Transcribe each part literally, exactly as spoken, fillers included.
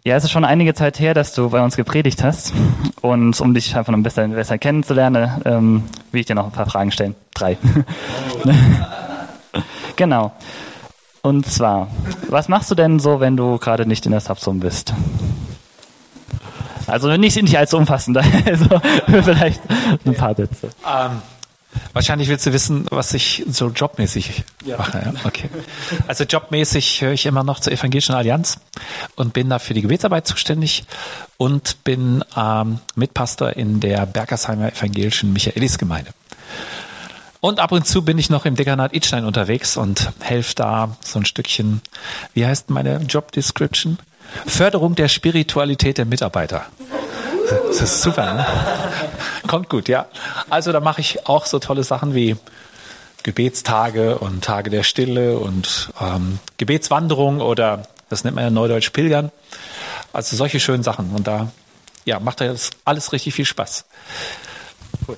Ja, es ist schon einige Zeit her, dass du bei uns gepredigt hast. Und um dich einfach noch ein bisschen besser kennenzulernen, ähm, will ich dir noch ein paar Fragen stellen. Drei. Genau. Und zwar, was machst du denn so, wenn du gerade nicht in der Subzone bist? Also nicht, nicht allzu umfassend, also vielleicht ein paar Sätze. Ähm, wahrscheinlich willst du wissen, was ich so jobmäßig ja. mache. Ja? Okay. Also jobmäßig höre ich immer noch zur Evangelischen Allianz und bin da für die Gebetsarbeit zuständig und bin ähm, Mitpastor in der Bergersheimer Evangelischen Michaelisgemeinde. Und ab und zu bin ich noch im Dekanat Idstein unterwegs und helfe da so ein Stückchen, wie heißt meine Job Description? Förderung der Spiritualität der Mitarbeiter. Das ist super, ne? Kommt gut, ja. Also da mache ich auch so tolle Sachen wie Gebetstage und Tage der Stille und ähm, Gebetswanderung oder das nennt man ja neudeutsch Pilgern. Also solche schönen Sachen. Und da ja, macht das alles richtig viel Spaß. Cool.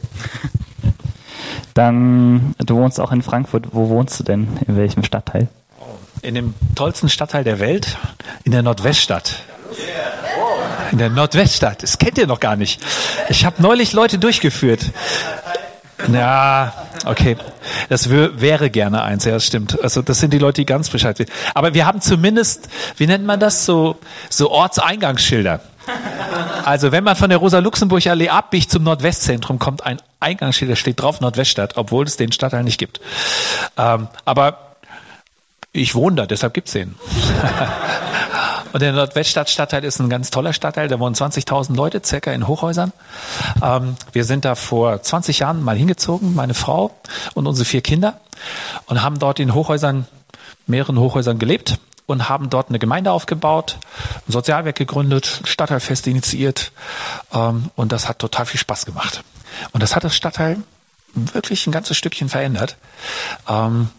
Dann, du wohnst auch in Frankfurt. Wo wohnst du denn? In welchem Stadtteil? In dem tollsten Stadtteil der Welt, in der Nordweststadt. In der Nordweststadt. Das kennt ihr noch gar nicht. Ich habe neulich Leute durchgeführt. Ja, okay. Das wär, wäre gerne eins, ja, das stimmt. Also das sind die Leute, die ganz Bescheid wissen. Aber wir haben zumindest, wie nennt man das, so, so Ortseingangsschilder. Also wenn man von der Rosa-Luxemburg-Allee abbiegt zum Nordwestzentrum, kommt ein Eingangsschild, da steht drauf Nordweststadt, obwohl es den Stadtteil nicht gibt. Ähm, aber ich wohne da, deshalb gibt's den. Und der Nordweststadt-Stadtteil ist ein ganz toller Stadtteil, da wohnen zwanzigtausend Leute circa in Hochhäusern. Ähm, wir sind da vor zwanzig Jahren mal hingezogen, meine Frau und unsere vier Kinder, und haben dort in Hochhäusern, mehreren Hochhäusern gelebt und haben dort eine Gemeinde aufgebaut, ein Sozialwerk gegründet, ein Stadtteilfest initiiert, ähm, und das hat total viel Spaß gemacht. Und das hat das Stadtteil wirklich ein ganzes Stückchen verändert. Ähm,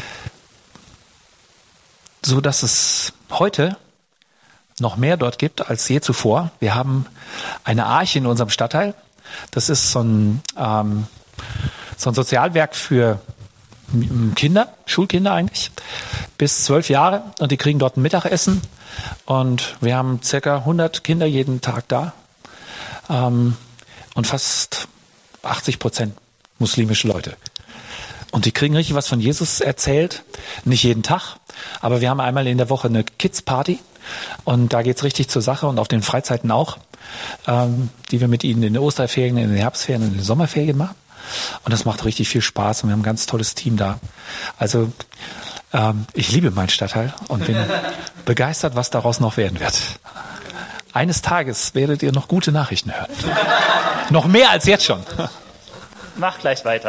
so dass es heute noch mehr dort gibt als je zuvor. Wir haben eine Arche in unserem Stadtteil. Das ist so ein, ähm, so ein Sozialwerk für Kinder, Schulkinder eigentlich, bis zwölf Jahre. Und die kriegen dort ein Mittagessen. Und wir haben circa hundert Kinder jeden Tag da. Ähm, und fast achtzig Prozent muslimische Leute. Und die kriegen richtig was von Jesus erzählt. Nicht jeden Tag, aber wir haben einmal in der Woche eine Kids-Party. Und da geht's richtig zur Sache und auf den Freizeiten auch, ähm, die wir mit ihnen in den Osterferien, in den Herbstferien und in den Sommerferien machen. Und das macht richtig viel Spaß und wir haben ein ganz tolles Team da. Also ähm, ich liebe meinen Stadtteil und bin begeistert, was daraus noch werden wird. Eines Tages werdet ihr noch gute Nachrichten hören. Noch mehr als jetzt schon. Mach gleich weiter.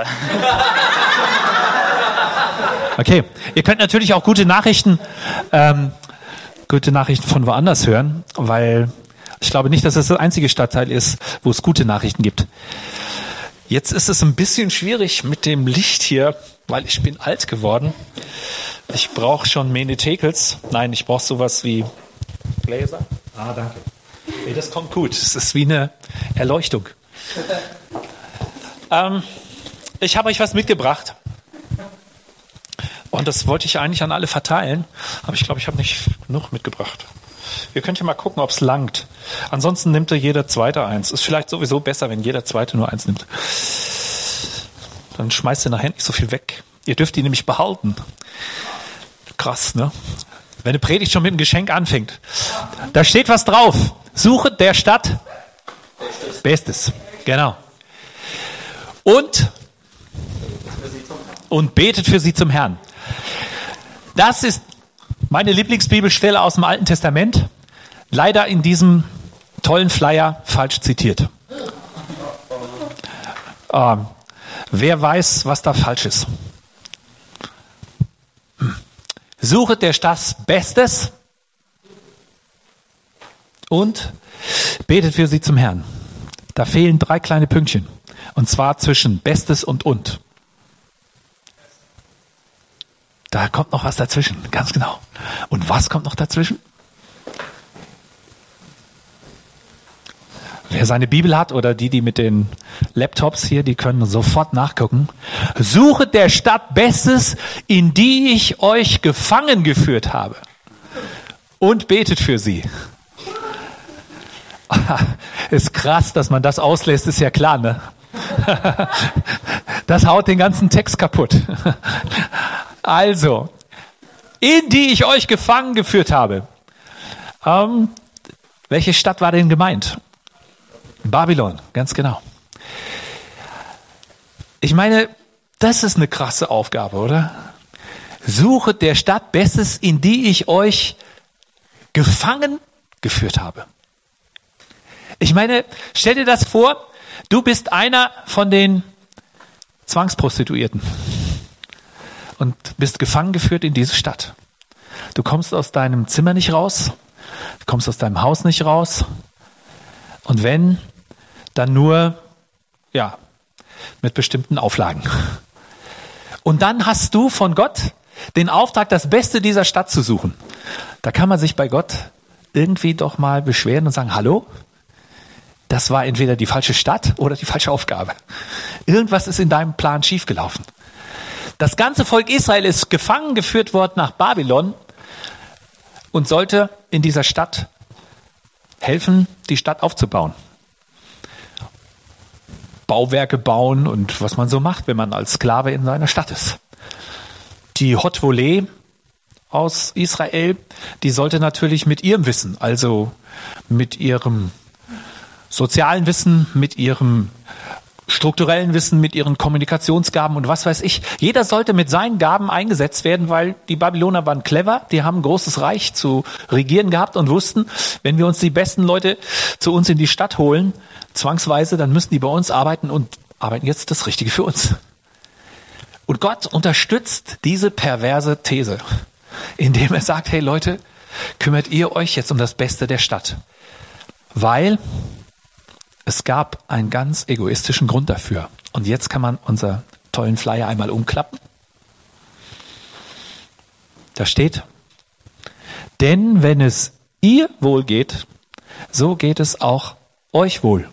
Okay, ihr könnt natürlich auch gute Nachrichten, ähm, gute Nachrichten von woanders hören, weil ich glaube nicht, dass es das einzige Stadtteil ist, wo es gute Nachrichten gibt. Jetzt ist es ein bisschen schwierig mit dem Licht hier, weil ich bin alt geworden. Ich brauche schon Menetekels. Nein, ich brauche sowas wie Gläser. Ah, danke. Nee, das kommt gut. Es ist wie eine Erleuchtung. ähm, ich habe euch was mitgebracht. Und das wollte ich eigentlich an alle verteilen. Aber ich glaube, ich habe nicht genug mitgebracht. Ihr könnt ja mal gucken, ob es langt. Ansonsten nimmt ja jeder Zweite eins. Ist vielleicht sowieso besser, wenn jeder Zweite nur eins nimmt. Dann schmeißt ihr nachher nicht so viel weg. Ihr dürft die nämlich behalten. Krass, ne? Wenn eine Predigt schon mit einem Geschenk anfängt. Da steht was drauf. Suche der Stadt Bestes. Bestes. Genau. Und, und betet für sie zum Herrn. Das ist meine Lieblingsbibelstelle aus dem Alten Testament. Leider in diesem tollen Flyer falsch zitiert. Ähm, wer weiß, was da falsch ist? Hm. Suchet der Stadt Bestes und betet für sie zum Herrn. Da fehlen drei kleine Pünktchen. Und zwar zwischen Bestes und und. Da kommt noch was dazwischen, ganz genau. Und was kommt noch dazwischen? Wer seine Bibel hat oder die, die mit den Laptops hier, die können sofort nachgucken. Suchet der Stadt Bestes, in die ich euch gefangen geführt habe. Und betet für sie. Ja, ist krass, dass man das auslässt, ist ja klar, ne? Das haut den ganzen Text kaputt. Also, in die ich euch gefangen geführt habe. Ähm, welche Stadt war denn gemeint? Babylon, ganz genau. Ich meine, das ist eine krasse Aufgabe, oder? Suchet der Stadt Bestes, in die ich euch gefangen geführt habe. Ich meine, stell dir das vor, du bist einer von den Zwangsprostituierten und bist gefangen geführt in diese Stadt. Du kommst aus deinem Zimmer nicht raus, du kommst aus deinem Haus nicht raus und wenn, dann nur, ja, mit bestimmten Auflagen. Und dann hast du von Gott den Auftrag, das Beste dieser Stadt zu suchen. Da kann man sich bei Gott irgendwie doch mal beschweren und sagen, hallo? Das war entweder die falsche Stadt oder die falsche Aufgabe. Irgendwas ist in deinem Plan schiefgelaufen. Das ganze Volk Israel ist gefangen geführt worden nach Babylon und sollte in dieser Stadt helfen, die Stadt aufzubauen. Bauwerke bauen und was man so macht, wenn man als Sklave in seiner Stadt ist. Die Hot Volée aus Israel, die sollte natürlich mit ihrem Wissen, also mit ihrem sozialen Wissen, mit ihrem strukturellen Wissen, mit ihren Kommunikationsgaben und was weiß ich. Jeder sollte mit seinen Gaben eingesetzt werden, weil die Babyloner waren clever, die haben ein großes Reich zu regieren gehabt und wussten, wenn wir uns die besten Leute zu uns in die Stadt holen, zwangsweise, dann müssen die bei uns arbeiten und arbeiten jetzt das Richtige für uns. Und Gott unterstützt diese perverse These, indem er sagt, hey Leute, kümmert ihr euch jetzt um das Beste der Stadt. Weil es gab einen ganz egoistischen Grund dafür. Und jetzt kann man unseren tollen Flyer einmal umklappen. Da steht, denn wenn es ihr wohl geht, so geht es auch euch wohl.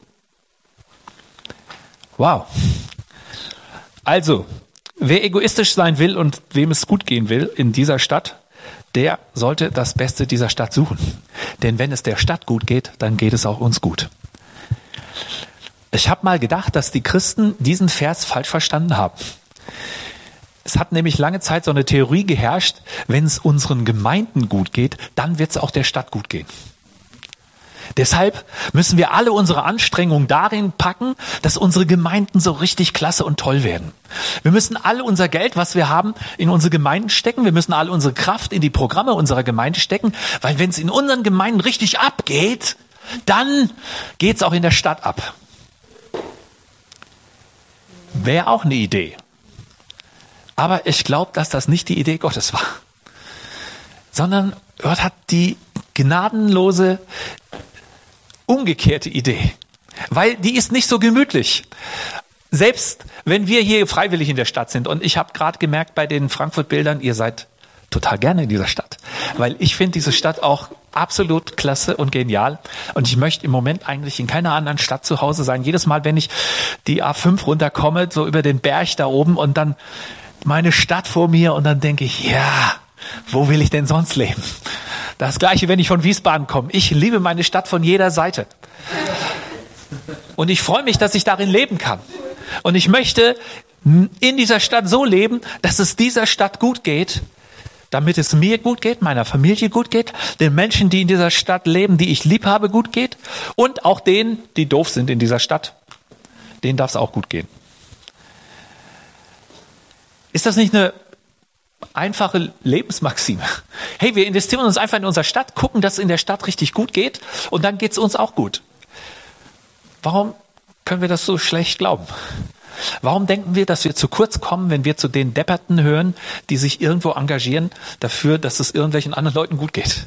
Wow. Also, wer egoistisch sein will und wem es gut gehen will in dieser Stadt, der sollte das Beste dieser Stadt suchen. Denn wenn es der Stadt gut geht, dann geht es auch uns gut. Ich habe mal gedacht, dass die Christen diesen Vers falsch verstanden haben. Es hat nämlich lange Zeit so eine Theorie geherrscht, wenn es unseren Gemeinden gut geht, dann wird es auch der Stadt gut gehen. Deshalb müssen wir alle unsere Anstrengungen darin packen, dass unsere Gemeinden so richtig klasse und toll werden. Wir müssen alle unser Geld, was wir haben, in unsere Gemeinden stecken. Wir müssen alle unsere Kraft in die Programme unserer Gemeinde stecken, weil wenn es in unseren Gemeinden richtig abgeht, dann geht es auch in der Stadt ab. Wäre auch eine Idee. Aber ich glaube, dass das nicht die Idee Gottes war. Sondern Gott hat die gnadenlose, umgekehrte Idee. Weil die ist nicht so gemütlich. Selbst wenn wir hier freiwillig in der Stadt sind. Und ich habe gerade gemerkt bei den Frankfurt-Bildern, ihr seid total gerne in dieser Stadt. Weil ich finde diese Stadt auch absolut klasse und genial. Und ich möchte im Moment eigentlich in keiner anderen Stadt zu Hause sein. Jedes Mal, wenn ich die A fünf runterkomme, so über den Berg da oben und dann meine Stadt vor mir und dann denke ich, ja, wo will ich denn sonst leben? Das Gleiche, wenn ich von Wiesbaden komme. Ich liebe meine Stadt von jeder Seite. Und ich freue mich, dass ich darin leben kann. Und ich möchte in dieser Stadt so leben, dass es dieser Stadt gut geht, damit es mir gut geht, meiner Familie gut geht, den Menschen, die in dieser Stadt leben, die ich lieb habe, gut geht und auch denen, die doof sind in dieser Stadt, denen darf es auch gut gehen. Ist das nicht eine einfache Lebensmaxime? Hey, wir investieren uns einfach in unsere Stadt, gucken, dass es in der Stadt richtig gut geht und dann geht es uns auch gut. Warum können wir das so schlecht glauben? Warum denken wir, dass wir zu kurz kommen, wenn wir zu den Depperten hören, die sich irgendwo engagieren dafür, dass es irgendwelchen anderen Leuten gut geht?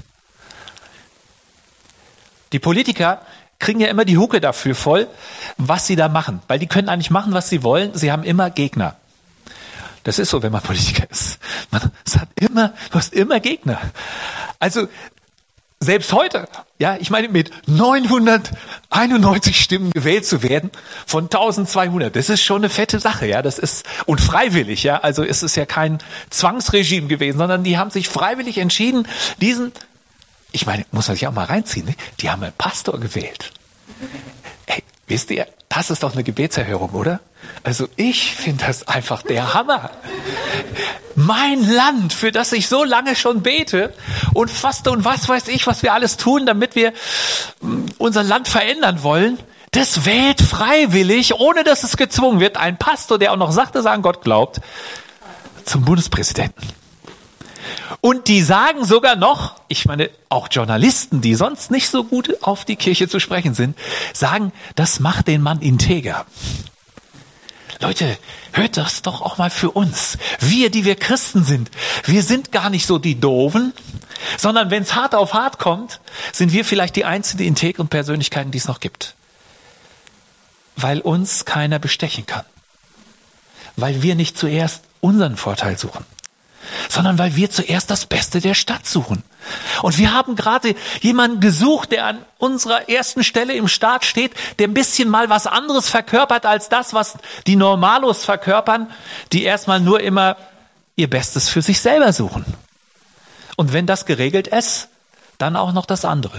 Die Politiker kriegen ja immer die Hucke dafür voll, was sie da machen. Weil die können eigentlich machen, was sie wollen. Sie haben immer Gegner. Das ist so, wenn man Politiker ist. Man es hat immer, du hast immer Gegner. Also selbst heute, ja, ich meine, mit neunhunderteinundneunzig Stimmen gewählt zu werden von eintausendzweihundert, das ist schon eine fette Sache, ja, das ist, und freiwillig, ja, also es ist ja kein Zwangsregime gewesen, sondern die haben sich freiwillig entschieden, diesen, ich meine, muss man sich auch mal reinziehen, ne? Die haben einen Pastor gewählt. Hey, wisst ihr, das ist doch eine Gebetserhörung, oder? Also ich finde das einfach der Hammer. Mein Land, für das ich so lange schon bete und faste und was weiß ich, was wir alles tun, damit wir unser Land verändern wollen, das wählt freiwillig, ohne dass es gezwungen wird, ein Pastor, der auch noch sagt, dass er an Gott glaubt, zum Bundespräsidenten. Und die sagen sogar noch, ich meine, auch Journalisten, die sonst nicht so gut auf die Kirche zu sprechen sind, sagen, das macht den Mann integer. Leute, hört das doch auch mal für uns. Wir, die wir Christen sind, wir sind gar nicht so die Doofen, sondern wenn es hart auf hart kommt, sind wir vielleicht die einzigen integren Persönlichkeiten, die es noch gibt. Weil uns keiner bestechen kann. Weil wir nicht zuerst unseren Vorteil suchen, sondern weil wir zuerst das Beste der Stadt suchen. Und wir haben gerade jemanden gesucht, der an unserer ersten Stelle im Staat steht, der ein bisschen mal was anderes verkörpert als das, was die Normalos verkörpern, die erstmal nur immer ihr Bestes für sich selber suchen. Und wenn das geregelt ist, dann auch noch das andere.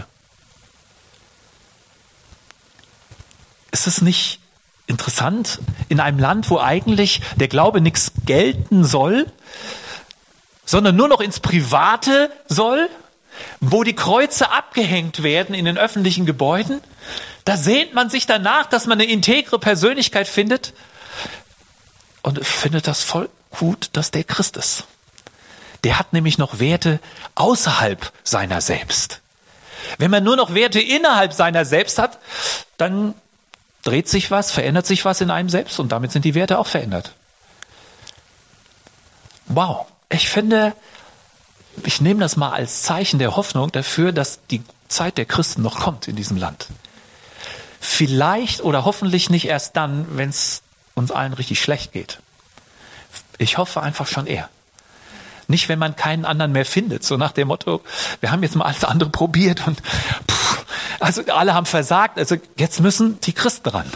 Ist es nicht interessant, in einem Land, wo eigentlich der Glaube nichts gelten soll, sondern nur noch ins Private soll, wo die Kreuze abgehängt werden in den öffentlichen Gebäuden, da sehnt man sich danach, dass man eine integre Persönlichkeit findet und findet das voll gut, dass der Christ ist. Der hat nämlich noch Werte außerhalb seiner selbst. Wenn man nur noch Werte innerhalb seiner selbst hat, dann dreht sich was, verändert sich was in einem selbst und damit sind die Werte auch verändert. Wow. Ich finde, ich nehme das mal als Zeichen der Hoffnung dafür, dass die Zeit der Christen noch kommt in diesem Land. Vielleicht oder hoffentlich nicht erst dann, wenn es uns allen richtig schlecht geht. Ich hoffe einfach schon eher. Nicht, wenn man keinen anderen mehr findet, so nach dem Motto, wir haben jetzt mal alles andere probiert und pff, also alle haben versagt, also jetzt müssen die Christen ran.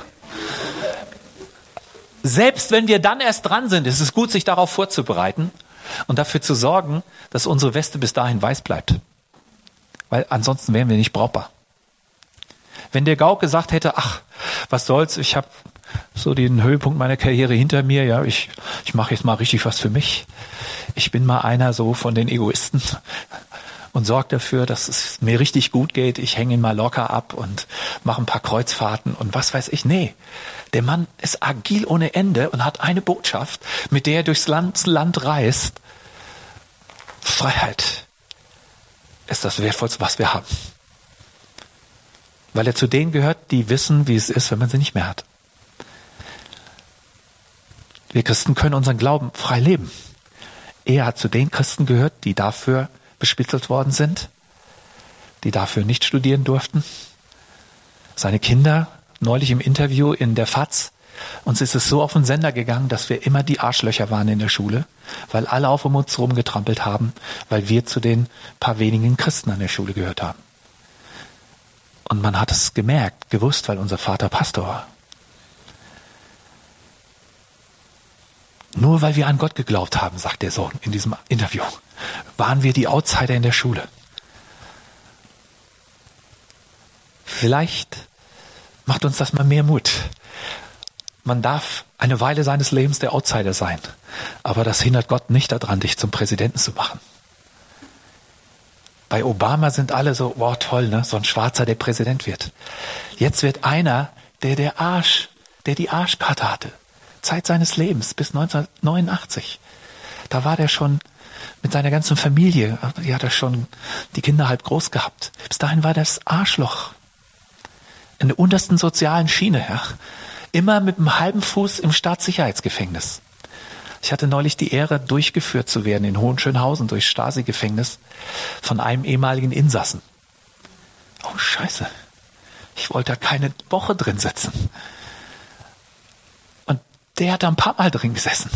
Selbst wenn wir dann erst dran sind, ist es gut, sich darauf vorzubereiten und dafür zu sorgen, dass unsere Weste bis dahin weiß bleibt. Weil ansonsten wären wir nicht brauchbar. Wenn der Gauck gesagt hätte, ach, was soll's, ich habe so den Höhepunkt meiner Karriere hinter mir, ja, ich, ich mache jetzt mal richtig was für mich. Ich bin mal einer so von den Egoisten und sorge dafür, dass es mir richtig gut geht. Ich hänge ihn mal locker ab und mache ein paar Kreuzfahrten und was weiß ich. Nee, der Mann ist agil ohne Ende und hat eine Botschaft, mit der er durchs Land, Land reist. Freiheit ist das Wertvollste, was wir haben. Weil er zu denen gehört, die wissen, wie es ist, wenn man sie nicht mehr hat. Wir Christen können unseren Glauben frei leben. Er hat zu den Christen gehört, die dafür bespitzelt worden sind, die dafür nicht studieren durften. Seine Kinder, neulich im Interview in der F A Z, uns ist es so auf den Sender gegangen, dass wir immer die Arschlöcher waren in der Schule, weil alle auf uns rumgetrampelt haben, weil wir zu den paar wenigen Christen an der Schule gehört haben. Und man hat es gemerkt, gewusst, weil unser Vater Pastor war. Nur weil wir an Gott geglaubt haben, sagt der Sohn in diesem Interview, waren wir die Outsider in der Schule. Vielleicht macht uns das mal mehr Mut. Man darf eine Weile seines Lebens der Outsider sein, aber das hindert Gott nicht daran, dich zum Präsidenten zu machen. Bei Obama sind alle so, wow, toll, ne? So ein Schwarzer, der Präsident wird. Jetzt wird einer, der der Arsch, der die Arschkarte hatte. Zeit seines Lebens bis neunzehnhundertneunundachtzig. Da war der schon mit seiner ganzen Familie, die hat er schon die Kinder halb groß gehabt. Bis dahin war das Arschloch. In der untersten sozialen Schiene, ja. Immer mit einem halben Fuß im Staatssicherheitsgefängnis. Ich hatte neulich die Ehre, durchgeführt zu werden in Hohenschönhausen durchs Stasi-Gefängnis von einem ehemaligen Insassen. Oh, Scheiße. Ich wollte da keine Woche drin sitzen. Und der hat da ein paar Mal drin gesessen.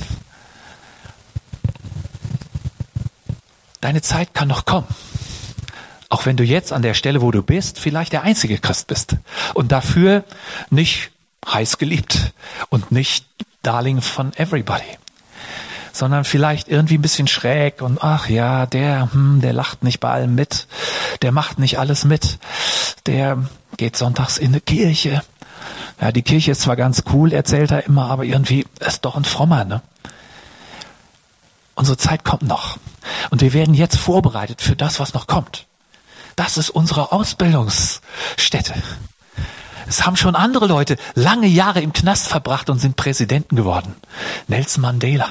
Deine Zeit kann noch kommen. Auch wenn du jetzt an der Stelle, wo du bist, vielleicht der einzige Christ bist. Und dafür nicht heiß geliebt und nicht Darling von everybody. sondern vielleicht irgendwie ein bisschen schräg und ach ja, der, hm, der lacht nicht bei allem mit, der macht nicht alles mit, der geht sonntags in die Kirche. Ja, die Kirche ist zwar ganz cool, erzählt er immer, aber irgendwie ist doch ein Frommer, ne? Unsere Zeit kommt noch. Und wir werden jetzt vorbereitet für das, was noch kommt. Das ist unsere Ausbildungsstätte. Es haben schon andere Leute lange Jahre im Knast verbracht und sind Präsidenten geworden. Nelson Mandela.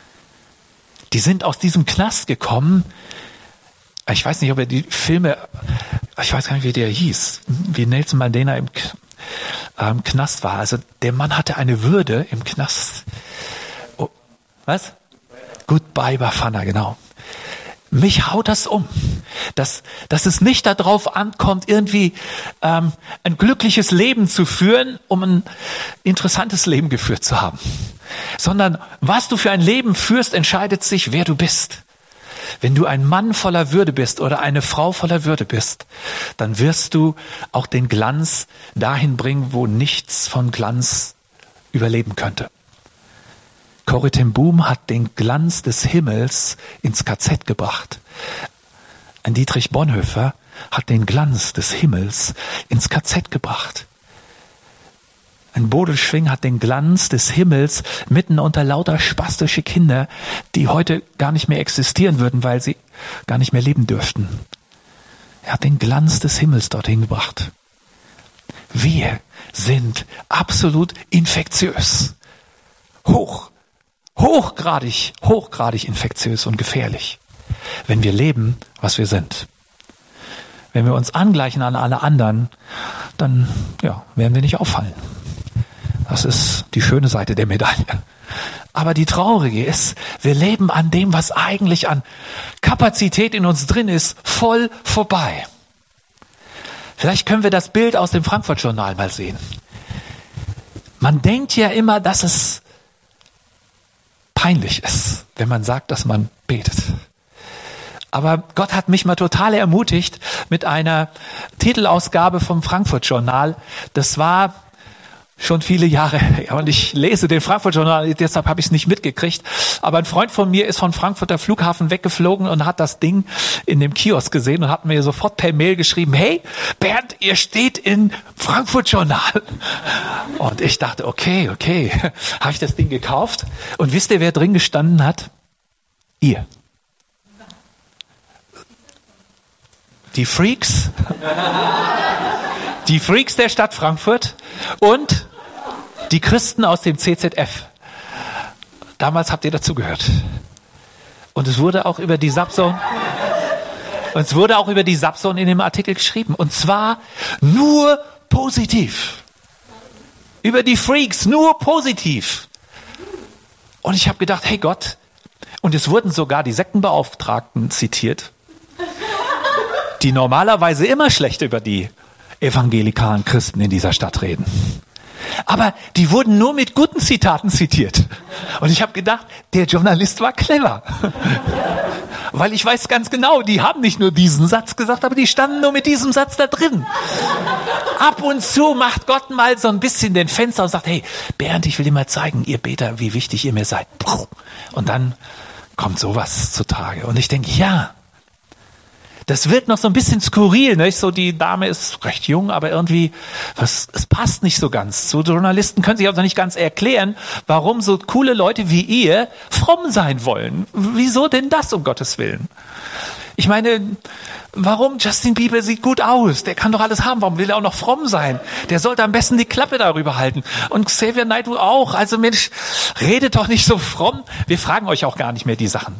Die sind aus diesem Knast gekommen. Ich weiß nicht, ob er die Filme, ich weiß gar nicht, wie der hieß, wie Nelson Mandela im ähm, Knast war. Also der Mann hatte eine Würde im Knast. Oh, was? Goodbye Bafana, genau. Mich haut das um, dass, dass es nicht darauf ankommt, irgendwie ähm, ein glückliches Leben zu führen, um ein interessantes Leben geführt zu haben, sondern was du für ein Leben führst, entscheidet sich, wer du bist. Wenn du ein Mann voller Würde bist oder eine Frau voller Würde bist, dann wirst du auch den Glanz dahin bringen, wo nichts von Glanz überleben könnte. Corrie ten Boom hat den Glanz des Himmels ins K Z gebracht. Ein Dietrich Bonhoeffer hat den Glanz des Himmels ins K Z gebracht. Ein Bodil Schwing hat den Glanz des Himmels mitten unter lauter spastische Kinder, die heute gar nicht mehr existieren würden, weil sie gar nicht mehr leben dürften. Er hat den Glanz des Himmels dorthin gebracht. Wir sind absolut infektiös. Hoch. Hochgradig, hochgradig infektiös und gefährlich, wenn wir leben, was wir sind. Wenn wir uns angleichen an alle anderen, dann ja, werden wir nicht auffallen. Das ist die schöne Seite der Medaille. Aber die traurige ist, wir leben an dem, was eigentlich an Kapazität in uns drin ist, voll vorbei. Vielleicht können wir das Bild aus dem Frankfurt-Journal mal sehen. Man denkt ja immer, dass es peinlich ist, wenn man sagt, dass man betet. Aber Gott hat mich mal total ermutigt mit einer Titelausgabe vom Frankfurt-Journal. Das war schon viele Jahre her und ich lese den Frankfurt-Journal, deshalb habe ich es nicht mitgekriegt. Aber ein Freund von mir ist von Frankfurter Flughafen weggeflogen und hat das Ding in dem Kiosk gesehen und hat mir sofort per Mail geschrieben, hey Bernd, ihr steht in Frankfurt-Journal. Und ich dachte, okay, okay, habe ich das Ding gekauft. Und wisst ihr, wer drin gestanden hat? Ihr. Die Freaks. Die Freaks der Stadt Frankfurt und die Christen aus dem C Z F. Damals habt ihr dazugehört. Und es wurde auch über die Subzone, und es wurde auch über die Subzone in dem Artikel geschrieben. Und zwar nur positiv. Über die Freaks, nur positiv. Und ich habe gedacht, hey Gott, und es wurden sogar die Sektenbeauftragten zitiert, die normalerweise immer schlecht über die evangelikalen Christen in dieser Stadt reden. Aber die wurden nur mit guten Zitaten zitiert. Und ich habe gedacht, der Journalist war clever. Weil ich weiß ganz genau, die haben nicht nur diesen Satz gesagt, aber die standen nur mit diesem Satz da drin. Ab und zu macht Gott mal so ein bisschen den Fenster und sagt, hey, Bernd, ich will dir mal zeigen, ihr Beter, wie wichtig ihr mir seid. Und dann kommt sowas zutage. Und ich denke, ja, das wird noch so ein bisschen skurril, nicht? So, die Dame ist recht jung, aber irgendwie, was, es passt nicht so ganz. So Journalisten können sich auch noch nicht ganz erklären, warum so coole Leute wie ihr fromm sein wollen. Wieso denn das, um Gottes Willen? Ich meine, warum? Justin Bieber sieht gut aus, der kann doch alles haben, warum will er auch noch fromm sein? Der sollte am besten die Klappe darüber halten. Und Xavier Naidoo auch. Also Mensch, redet doch nicht so fromm. Wir fragen euch auch gar nicht mehr die Sachen.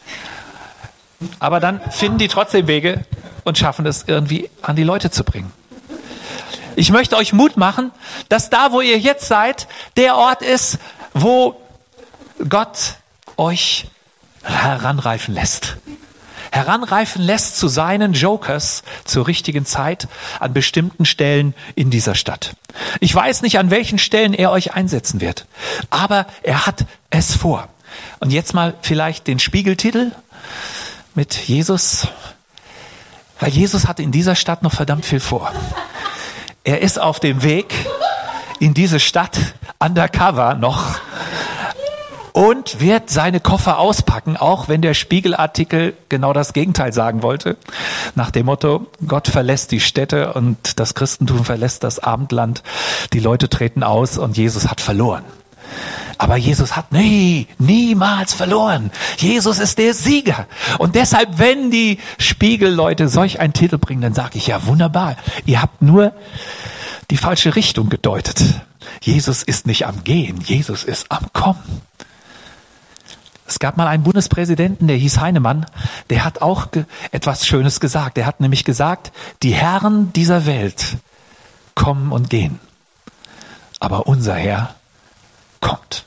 Aber dann finden die trotzdem Wege und schaffen es irgendwie an die Leute zu bringen. Ich möchte euch Mut machen, dass da, wo ihr jetzt seid, der Ort ist, wo Gott euch heranreifen lässt. Heranreifen lässt zu seinen Jokers zur richtigen Zeit an bestimmten Stellen in dieser Stadt. Ich weiß nicht, an welchen Stellen er euch einsetzen wird, aber er hat es vor. Und jetzt mal vielleicht den Spiegeltitel mit Jesus, weil Jesus hatte in dieser Stadt noch verdammt viel vor. Er ist auf dem Weg in diese Stadt undercover noch und wird seine Koffer auspacken, auch wenn der Spiegelartikel genau das Gegenteil sagen wollte. Nach dem Motto, Gott verlässt die Städte und das Christentum verlässt das Abendland. Die Leute treten aus und Jesus hat verloren. Aber Jesus hat nie, niemals verloren. Jesus ist der Sieger. Und deshalb, wenn die Spiegelleute solch einen Titel bringen, dann sage ich, ja wunderbar, ihr habt nur die falsche Richtung gedeutet. Jesus ist nicht am Gehen, Jesus ist am Kommen. Es gab mal einen Bundespräsidenten, der hieß Heinemann, der hat auch ge- etwas Schönes gesagt. Der hat nämlich gesagt, die Herren dieser Welt kommen und gehen, aber unser Herr kommt.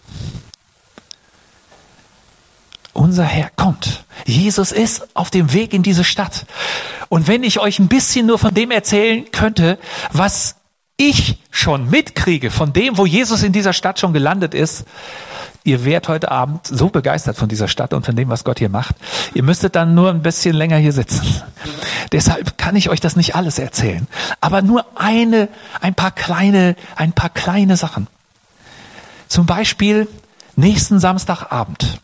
Unser Herr kommt. Jesus ist auf dem Weg in diese Stadt. Und wenn ich euch ein bisschen nur von dem erzählen könnte, was ich schon mitkriege, von dem, wo Jesus in dieser Stadt schon gelandet ist, ihr wärt heute Abend so begeistert von dieser Stadt und von dem, was Gott hier macht. Ihr müsstet dann nur ein bisschen länger hier sitzen. Deshalb kann ich euch das nicht alles erzählen. Aber nur eine, ein paar kleine, ein paar kleine Sachen. Zum Beispiel nächsten Samstagabend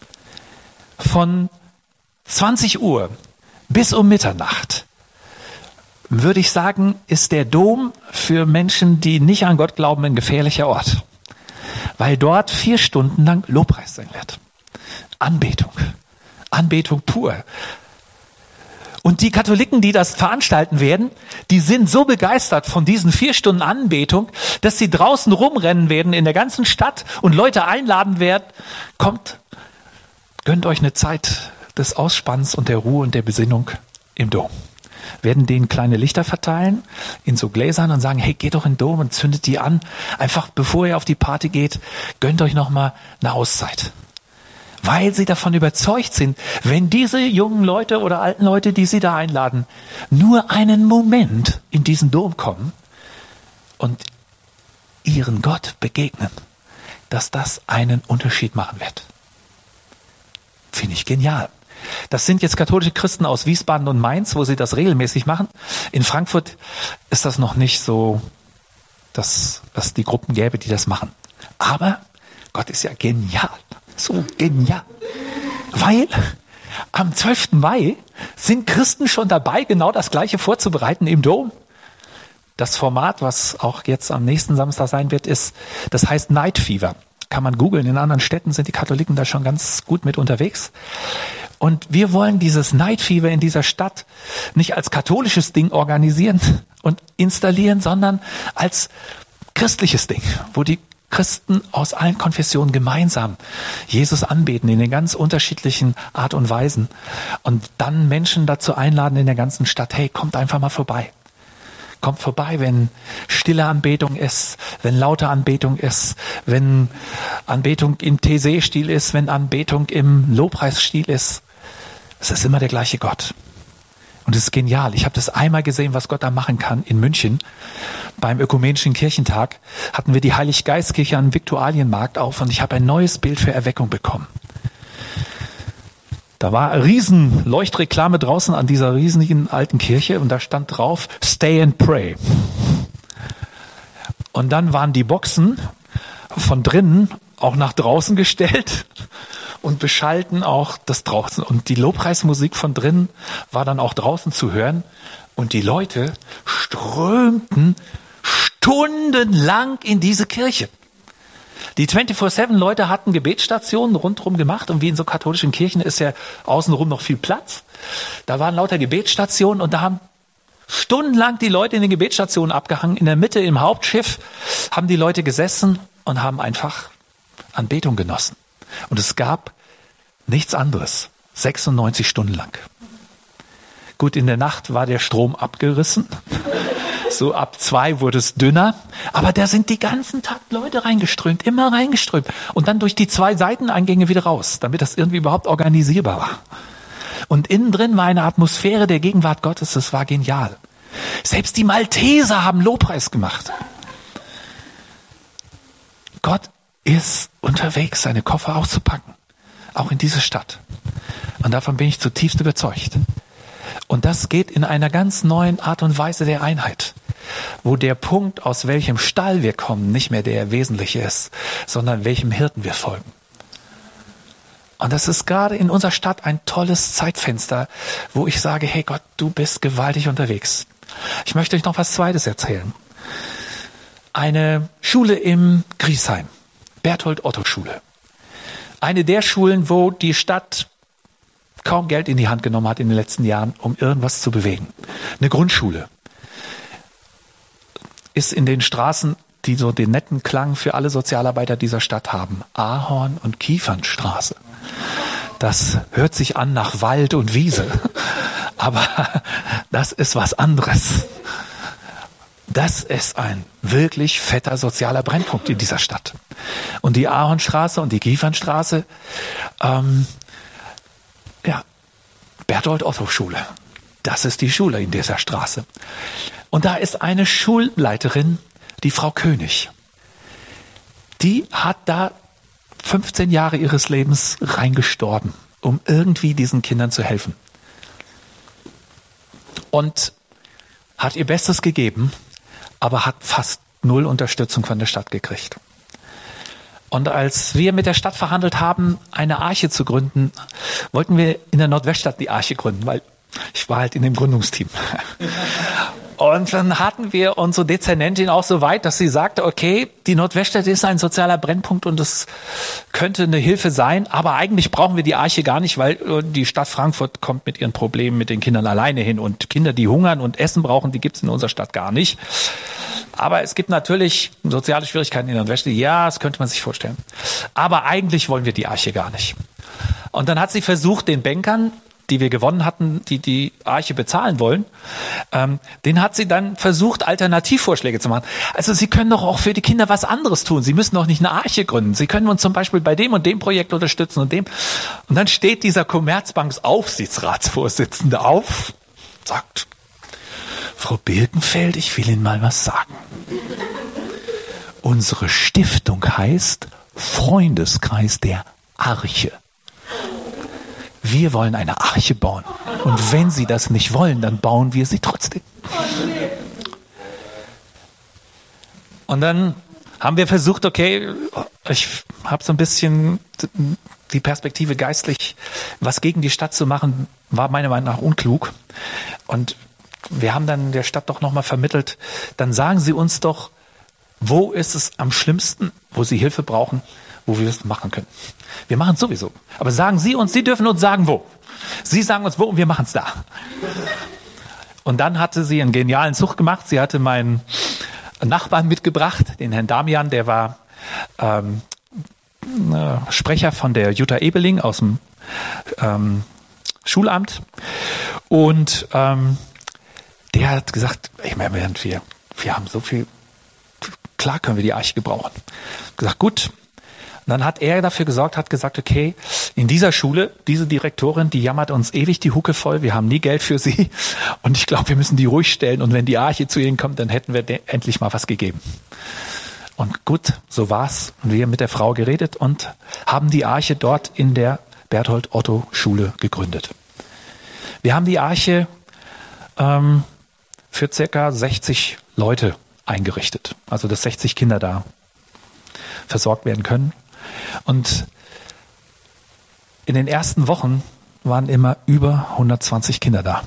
von zwanzig Uhr bis um Mitternacht, würde ich sagen, ist der Dom für Menschen, die nicht an Gott glauben, ein gefährlicher Ort. Weil dort vier Stunden lang Lobpreis sein wird. Anbetung. Anbetung pur. Und die Katholiken, die das veranstalten werden, die sind so begeistert von diesen vier Stunden Anbetung, dass sie draußen rumrennen werden in der ganzen Stadt und Leute einladen werden. Kommt, gönnt euch eine Zeit des Ausspanns und der Ruhe und der Besinnung im Dom. Werden denen kleine Lichter verteilen in so Gläsern und sagen, hey, geht doch in den Dom und zündet die an. Einfach bevor ihr auf die Party geht, gönnt euch nochmal eine Auszeit. Weil sie davon überzeugt sind, wenn diese jungen Leute oder alten Leute, die sie da einladen, nur einen Moment in diesen Dom kommen und ihren Gott begegnen, dass das einen Unterschied machen wird. Finde ich genial. Das sind jetzt katholische Christen aus Wiesbaden und Mainz, wo sie das regelmäßig machen. In Frankfurt ist das noch nicht so, dass es die Gruppen gäbe, die das machen. Aber Gott ist ja genial. So genial. Weil am zwölften Mai sind Christen schon dabei, genau das Gleiche vorzubereiten im Dom. Das Format, was auch jetzt am nächsten Samstag sein wird, ist, das heißt Night Fever. Kann man googeln. In anderen Städten sind die Katholiken da schon ganz gut mit unterwegs. Und wir wollen dieses Night Fever in dieser Stadt nicht als katholisches Ding organisieren und installieren, sondern als christliches Ding, wo die Christen aus allen Konfessionen gemeinsam Jesus anbeten in den ganz unterschiedlichen Art und Weisen und dann Menschen dazu einladen in der ganzen Stadt, hey, kommt einfach mal vorbei. Kommt vorbei, wenn stille Anbetung ist, wenn laute Anbetung ist, wenn Anbetung im T C-Stil ist, wenn Anbetung im Lobpreisstil ist. Es ist immer der gleiche Gott. Und es ist genial. Ich habe das einmal gesehen, was Gott da machen kann in München. Beim Ökumenischen Kirchentag hatten wir die Heiliggeistkirche am Viktualienmarkt auf und ich habe ein neues Bild für Erweckung bekommen. Da war eine riesen Leuchtreklame draußen an dieser riesigen alten Kirche und da stand drauf, Stay and Pray. Und dann waren die Boxen von drinnen auch nach draußen gestellt und beschallten auch das draußen. Und die Lobpreismusik von drinnen war dann auch draußen zu hören. Und die Leute strömten stundenlang in diese Kirche. Die vierundzwanzig sieben Leute hatten Gebetsstationen rundherum gemacht. Und wie in so katholischen Kirchen ist ja außenrum noch viel Platz. Da waren lauter Gebetsstationen und da haben stundenlang die Leute in den Gebetsstationen abgehangen. In der Mitte im Hauptschiff haben die Leute gesessen und haben einfach Anbetung genossen. Und es gab nichts anderes. sechsundneunzig Stunden lang. Gut, in der Nacht war der Strom abgerissen. So ab zwei wurde es dünner. Aber da sind die ganzen Tag Leute reingeströmt, immer reingeströmt. Und dann durch die zwei Seiteneingänge wieder raus, damit das irgendwie überhaupt organisierbar war. Und innen drin war eine Atmosphäre der Gegenwart Gottes, das war genial. Selbst die Malteser haben Lobpreis gemacht. Gott ist unterwegs, seine Koffer auszupacken. Auch in diese Stadt. Und davon bin ich zutiefst überzeugt. Und das geht in einer ganz neuen Art und Weise der Einheit, wo der Punkt, aus welchem Stall wir kommen, nicht mehr der wesentliche ist, sondern welchem Hirten wir folgen. Und das ist gerade in unserer Stadt ein tolles Zeitfenster, wo ich sage, hey Gott, du bist gewaltig unterwegs. Ich möchte euch noch was Zweites erzählen. Eine Schule im Griesheim, Berthold-Otto-Schule. Eine der Schulen, wo die Stadt kaum Geld in die Hand genommen hat in den letzten Jahren, um irgendwas zu bewegen. Eine Grundschule ist in den Straßen, die so den netten Klang für alle Sozialarbeiter dieser Stadt haben. Ahorn- und Kiefernstraße. Das hört sich an nach Wald und Wiese. Aber das ist was anderes. Das ist ein wirklich fetter sozialer Brennpunkt in dieser Stadt. Und die Ahornstraße und die Kiefernstraße, ähm, ja, Berthold-Otto-Schule. Das ist die Schule in dieser Straße. Und da ist eine Schulleiterin, die Frau König. Die hat da fünfzehn Jahre ihres Lebens reingestorben, um irgendwie diesen Kindern zu helfen. Und hat ihr Bestes gegeben, aber hat fast null Unterstützung von der Stadt gekriegt. Und als wir mit der Stadt verhandelt haben, eine Arche zu gründen, wollten wir in der Nordweststadt die Arche gründen, weil ich war halt in dem Gründungsteam. Und dann hatten wir unsere Dezernentin auch so weit, dass sie sagte, okay, die Nordweststadt ist ein sozialer Brennpunkt und es könnte eine Hilfe sein, aber eigentlich brauchen wir die Arche gar nicht, weil die Stadt Frankfurt kommt mit ihren Problemen mit den Kindern alleine hin und Kinder, die hungern und Essen brauchen, die gibt es in unserer Stadt gar nicht. Aber es gibt natürlich soziale Schwierigkeiten in der Nordweststadt. Ja, das könnte man sich vorstellen. Aber eigentlich wollen wir die Arche gar nicht. Und dann hat sie versucht, den Bankern, die wir gewonnen hatten, die die Arche bezahlen wollen, ähm, den hat sie dann versucht, Alternativvorschläge zu machen. Also Sie können doch auch für die Kinder was anderes tun. Sie müssen doch nicht eine Arche gründen. Sie können uns zum Beispiel bei dem und dem Projekt unterstützen und dem. Und dann steht dieser Commerzbanks-Aufsichtsratsvorsitzende auf, sagt, Frau Birkenfeld, ich will Ihnen mal was sagen. Unsere Stiftung heißt Freundeskreis der Arche. Wir wollen eine Arche bauen. Und wenn Sie das nicht wollen, dann bauen wir sie trotzdem. Und dann haben wir versucht, okay, ich habe so ein bisschen die Perspektive geistlich, was gegen die Stadt zu machen, war meiner Meinung nach unklug. Und wir haben dann der Stadt doch nochmal vermittelt, dann sagen Sie uns doch, wo ist es am schlimmsten, wo Sie Hilfe brauchen, wo wir es machen können. Wir machen es sowieso. Aber sagen Sie uns, Sie dürfen uns sagen, wo. Sie sagen uns, wo und wir machen es da. Und dann hatte sie einen genialen Zug gemacht. Sie hatte meinen Nachbarn mitgebracht, den Herrn Damian, der war ähm, äh, Sprecher von der Jutta Ebeling aus dem ähm, Schulamt. Und ähm, der hat gesagt, ich meine, wir, wir haben so viel, klar können wir die Arche gebrauchen. Gesagt, gut. Und dann hat er dafür gesorgt, hat gesagt, okay, in dieser Schule, diese Direktorin, die jammert uns ewig die Hucke voll, wir haben nie Geld für sie und ich glaube, wir müssen die ruhig stellen und wenn die Arche zu ihnen kommt, dann hätten wir endlich mal was gegeben. Und gut, so war's. Und wir haben mit der Frau geredet und haben die Arche dort in der Berthold-Otto-Schule gegründet. Wir haben die Arche ähm, für circa sechzig Leute eingerichtet, also dass sechzig Kinder da versorgt werden können. Und in den ersten Wochen waren immer über hundertzwanzig Kinder da.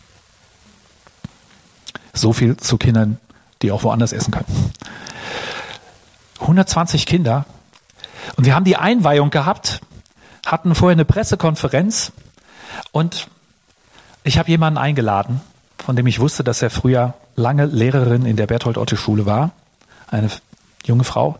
So viel zu Kindern, die auch woanders essen können. hundertzwanzig Kinder. Und wir haben die Einweihung gehabt, hatten vorher eine Pressekonferenz und ich habe jemanden eingeladen, von dem ich wusste, dass er früher lange Lehrerin in der Berthold-Otto-Schule war. Eine junge Frau,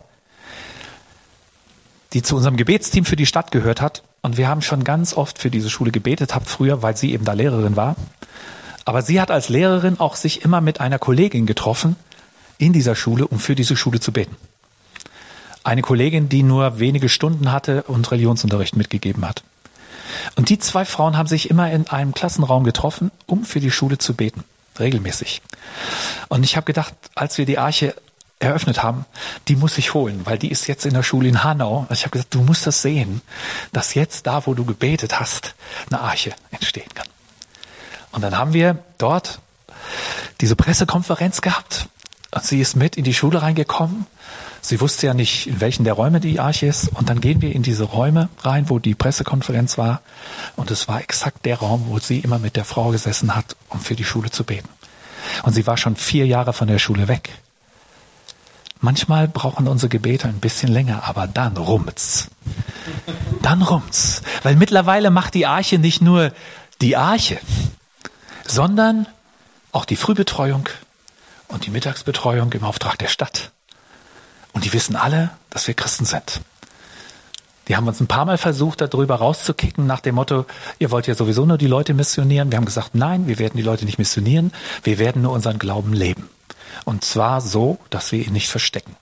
die zu unserem Gebetsteam für die Stadt gehört hat. Und wir haben schon ganz oft für diese Schule gebetet, habt früher, weil sie eben da Lehrerin war. Aber sie hat als Lehrerin auch sich immer mit einer Kollegin getroffen in dieser Schule, um für diese Schule zu beten. Eine Kollegin, die nur wenige Stunden hatte und Religionsunterricht mitgegeben hat. Und die zwei Frauen haben sich immer in einem Klassenraum getroffen, um für die Schule zu beten. Regelmäßig. Und ich habe gedacht, als wir die Arche eröffnet haben, die muss ich holen, weil die ist jetzt in der Schule in Hanau. Ich habe gesagt, du musst das sehen, dass jetzt da, wo du gebetet hast, eine Arche entstehen kann. Und dann haben wir dort diese Pressekonferenz gehabt und sie ist mit in die Schule reingekommen. Sie wusste ja nicht, in welchen der Räume die Arche ist. Und dann gehen wir in diese Räume rein, wo die Pressekonferenz war. Und es war exakt der Raum, wo sie immer mit der Frau gesessen hat, um für die Schule zu beten. Und sie war schon vier Jahre von der Schule weg. Manchmal brauchen unsere Gebete ein bisschen länger, aber dann rummt's. Dann rummt's. Weil mittlerweile macht die Arche nicht nur die Arche, sondern auch die Frühbetreuung und die Mittagsbetreuung im Auftrag der Stadt. Und die wissen alle, dass wir Christen sind. Die haben uns ein paar Mal versucht, darüber rauszukicken, nach dem Motto, ihr wollt ja sowieso nur die Leute missionieren. Wir haben gesagt, nein, wir werden die Leute nicht missionieren. Wir werden nur unseren Glauben leben. Und zwar so, dass wir ihn nicht verstecken.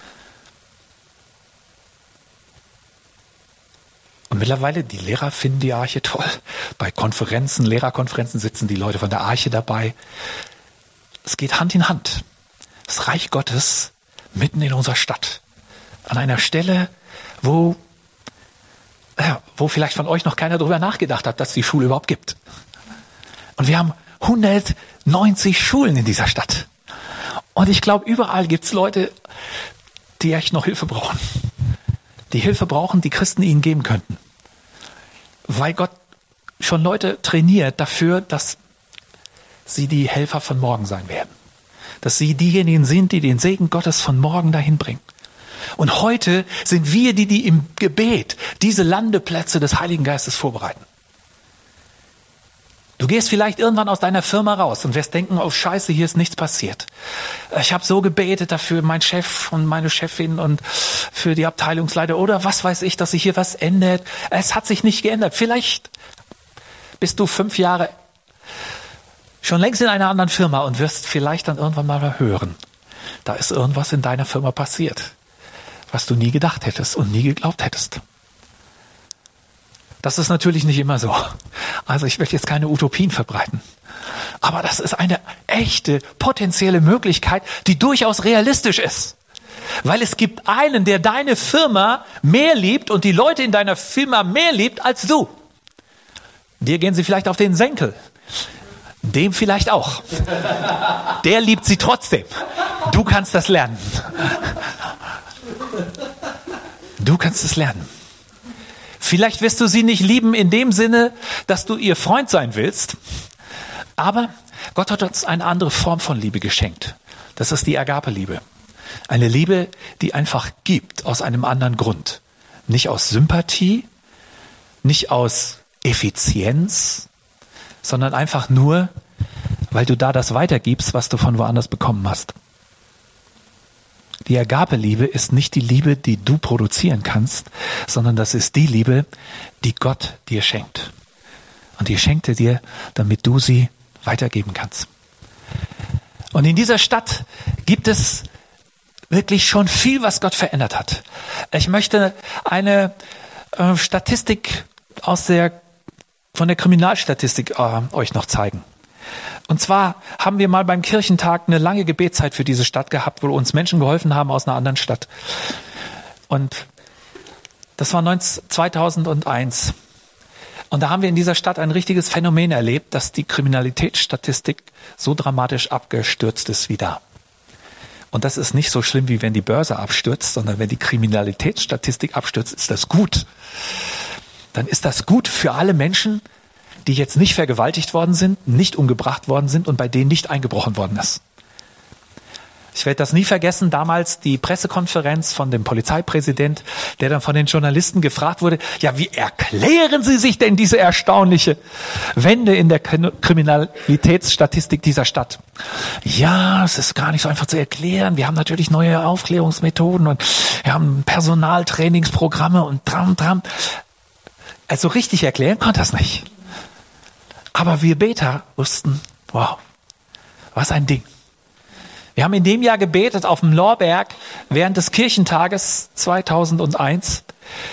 Und mittlerweile, die Lehrer finden die Arche toll. Bei Konferenzen, Lehrerkonferenzen sitzen die Leute von der Arche dabei. Es geht Hand in Hand. Das Reich Gottes mitten in unserer Stadt. An einer Stelle, wo, ja, wo vielleicht von euch noch keiner darüber nachgedacht hat, dass es die Schule überhaupt gibt. Und wir haben hundertneunzig Schulen in dieser Stadt. Und ich glaube, überall gibt es Leute, die echt noch Hilfe brauchen. Die Hilfe brauchen, die Christen ihnen geben könnten. Weil Gott schon Leute trainiert dafür, dass sie die Helfer von morgen sein werden. Dass sie diejenigen sind, die den Segen Gottes von morgen dahin bringen. Und heute sind wir die, die im Gebet diese Landeplätze des Heiligen Geistes vorbereiten. Du gehst vielleicht irgendwann aus deiner Firma raus und wirst denken, oh Scheiße, hier ist nichts passiert. Ich habe so gebetet dafür, mein Chef und meine Chefin und für die Abteilungsleiter oder was weiß ich, dass sich hier was ändert. Es hat sich nicht geändert. Vielleicht bist du fünf Jahre schon längst in einer anderen Firma und wirst vielleicht dann irgendwann mal hören, da ist irgendwas in deiner Firma passiert, was du nie gedacht hättest und nie geglaubt hättest. Das ist natürlich nicht immer so. Also ich möchte jetzt keine Utopien verbreiten. Aber das ist eine echte, potenzielle Möglichkeit, die durchaus realistisch ist. Weil es gibt einen, der deine Firma mehr liebt und die Leute in deiner Firma mehr liebt als du. Dir gehen sie vielleicht auf den Senkel. Dem vielleicht auch. Der liebt sie trotzdem. Du kannst das lernen. Du kannst es lernen. Vielleicht wirst du sie nicht lieben in dem Sinne, dass du ihr Freund sein willst. Aber Gott hat uns eine andere Form von Liebe geschenkt. Das ist die Agape-Liebe. Eine Liebe, die einfach gibt aus einem anderen Grund. Nicht aus Sympathie, nicht aus Effizienz, sondern einfach nur, weil du da das weitergibst, was du von woanders bekommen hast. Die Agape-Liebe ist nicht die Liebe, die du produzieren kannst, sondern das ist die Liebe, die Gott dir schenkt. Und die schenkt er dir, damit du sie weitergeben kannst. Und in dieser Stadt gibt es wirklich schon viel, was Gott verändert hat. Ich möchte eine äh, Statistik aus der von der Kriminalstatistik äh, euch noch zeigen. Und zwar haben wir mal beim Kirchentag eine lange Gebetszeit für diese Stadt gehabt, wo uns Menschen geholfen haben aus einer anderen Stadt. Und das war zweitausendeins. Und da haben wir in dieser Stadt ein richtiges Phänomen erlebt, dass die Kriminalitätsstatistik so dramatisch abgestürzt ist wie da. Und das ist nicht so schlimm, wie wenn die Börse abstürzt, sondern wenn die Kriminalitätsstatistik abstürzt, ist das gut. Dann ist das gut für alle Menschen, die jetzt nicht vergewaltigt worden sind, nicht umgebracht worden sind und bei denen nicht eingebrochen worden ist. Ich werde das nie vergessen, damals die Pressekonferenz von dem Polizeipräsident, der dann von den Journalisten gefragt wurde, ja, wie erklären Sie sich denn diese erstaunliche Wende in der Kriminalitätsstatistik dieser Stadt? Ja, es ist gar nicht so einfach zu erklären. Wir haben natürlich neue Aufklärungsmethoden und wir haben Personaltrainingsprogramme und tram, tram. Also richtig erklären konnte das nicht. Aber wir Beter wussten, wow, was ein Ding. Wir haben in dem Jahr gebetet auf dem Lorberg während des Kirchentages zweitausendeins,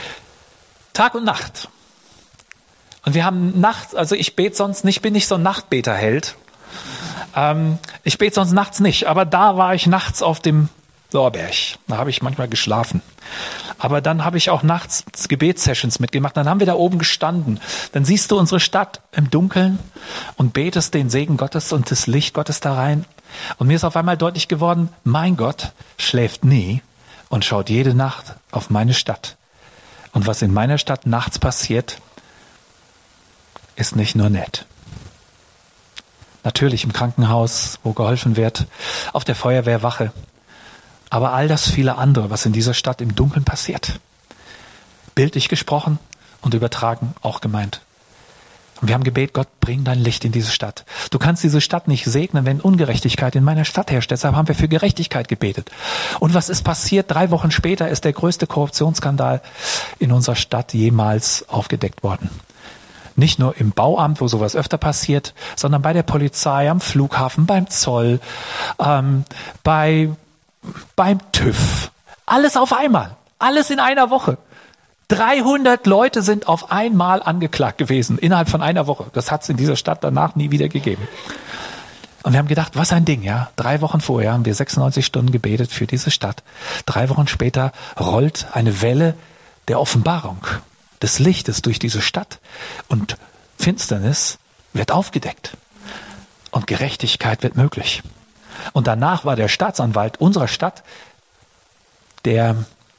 Tag und Nacht. Und wir haben nachts, also ich bete sonst nicht, bin nicht so ein Nachtbeterheld. Ähm, ich bete sonst nachts nicht, aber da war ich nachts auf dem Lorberg. Da habe ich manchmal geschlafen. Aber dann habe ich auch nachts Gebetssessions mitgemacht. Dann haben wir da oben gestanden. Dann siehst du unsere Stadt im Dunkeln und betest den Segen Gottes und das Licht Gottes da rein. Und mir ist auf einmal deutlich geworden, mein Gott schläft nie und schaut jede Nacht auf meine Stadt. Und was in meiner Stadt nachts passiert, ist nicht nur nett. Natürlich im Krankenhaus, wo geholfen wird, auf der Feuerwehrwache. Aber all das viele andere, was in dieser Stadt im Dunkeln passiert. Bildlich gesprochen und übertragen auch gemeint. Und wir haben gebetet, Gott, bring dein Licht in diese Stadt. Du kannst diese Stadt nicht segnen, wenn Ungerechtigkeit in meiner Stadt herrscht. Deshalb haben wir für Gerechtigkeit gebetet. Und was ist passiert? Drei Wochen später ist der größte Korruptionsskandal in unserer Stadt jemals aufgedeckt worden. Nicht nur im Bauamt, wo sowas öfter passiert, sondern bei der Polizei, am Flughafen, beim Zoll, ähm, bei, beim TÜV. Alles auf einmal. Alles in einer Woche. dreihundert Leute sind auf einmal angeklagt gewesen, innerhalb von einer Woche. Das hat es in dieser Stadt danach nie wieder gegeben. Und wir haben gedacht, was ein Ding, ja. Drei Wochen vorher haben wir sechsundneunzig Stunden gebetet für diese Stadt. Drei Wochen später rollt eine Welle der Offenbarung, des Lichtes durch diese Stadt. Und Finsternis wird aufgedeckt. Und Gerechtigkeit wird möglich. Und danach war der Staatsanwalt unserer Stadt, der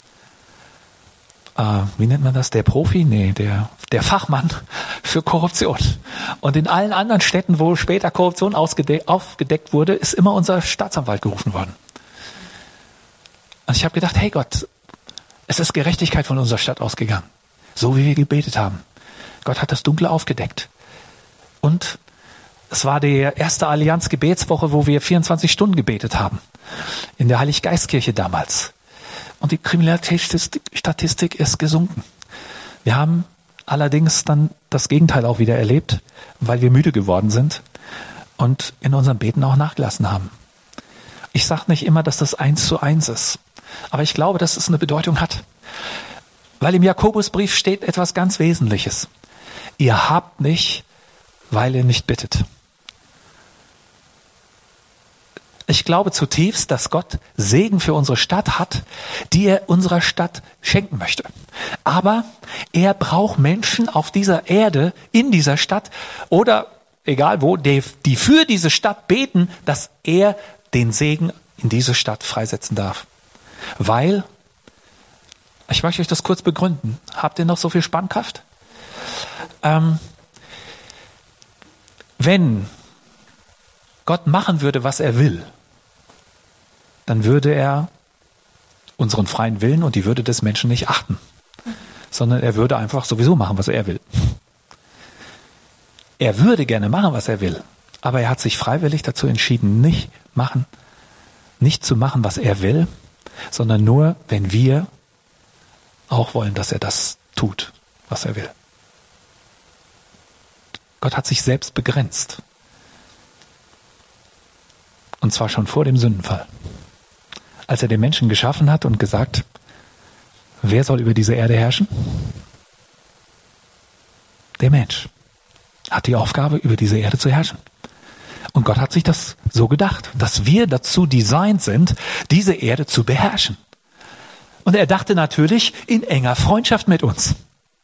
Uh, wie nennt man das? Der Profi? Nee, der, der Fachmann für Korruption. Und in allen anderen Städten, wo später Korruption ausgede- aufgedeckt wurde, ist immer unser Staatsanwalt gerufen worden. Und ich habe gedacht, hey Gott, es ist Gerechtigkeit von unserer Stadt ausgegangen. So wie wir gebetet haben. Gott hat das Dunkle aufgedeckt. Und es war die erste Allianz-Gebetswoche, wo wir vierundzwanzig Stunden gebetet haben. In der Heiliggeistkirche damals. Und die Kriminalitätsstatistik ist gesunken. Wir haben allerdings dann das Gegenteil auch wieder erlebt, weil wir müde geworden sind und in unserem Beten auch nachgelassen haben. Ich sage nicht immer, dass das eins zu eins ist, aber ich glaube, dass es eine Bedeutung hat. Weil im Jakobusbrief steht etwas ganz Wesentliches. Ihr habt nicht, weil ihr nicht bittet. Ich glaube zutiefst, dass Gott Segen für unsere Stadt hat, die er unserer Stadt schenken möchte. Aber er braucht Menschen auf dieser Erde, in dieser Stadt oder egal wo, die, die für diese Stadt beten, dass er den Segen in diese Stadt freisetzen darf. Weil, ich möchte euch das kurz begründen. Habt ihr noch so viel Spannkraft? Ähm, wenn Gott machen würde, was er will, dann würde er unseren freien Willen und die Würde des Menschen nicht achten, sondern er würde einfach sowieso machen, was er will. Er würde gerne machen, was er will, aber er hat sich freiwillig dazu entschieden, nicht machen, nicht zu machen, was er will, sondern nur, wenn wir auch wollen, dass er das tut, was er will. Gott hat sich selbst begrenzt. Und zwar schon vor dem Sündenfall. Als er den Menschen geschaffen hat und gesagt, wer soll über diese Erde herrschen? Der Mensch hat die Aufgabe, über diese Erde zu herrschen. Und Gott hat sich das so gedacht, dass wir dazu designt sind, diese Erde zu beherrschen. Und er dachte natürlich in enger Freundschaft mit uns.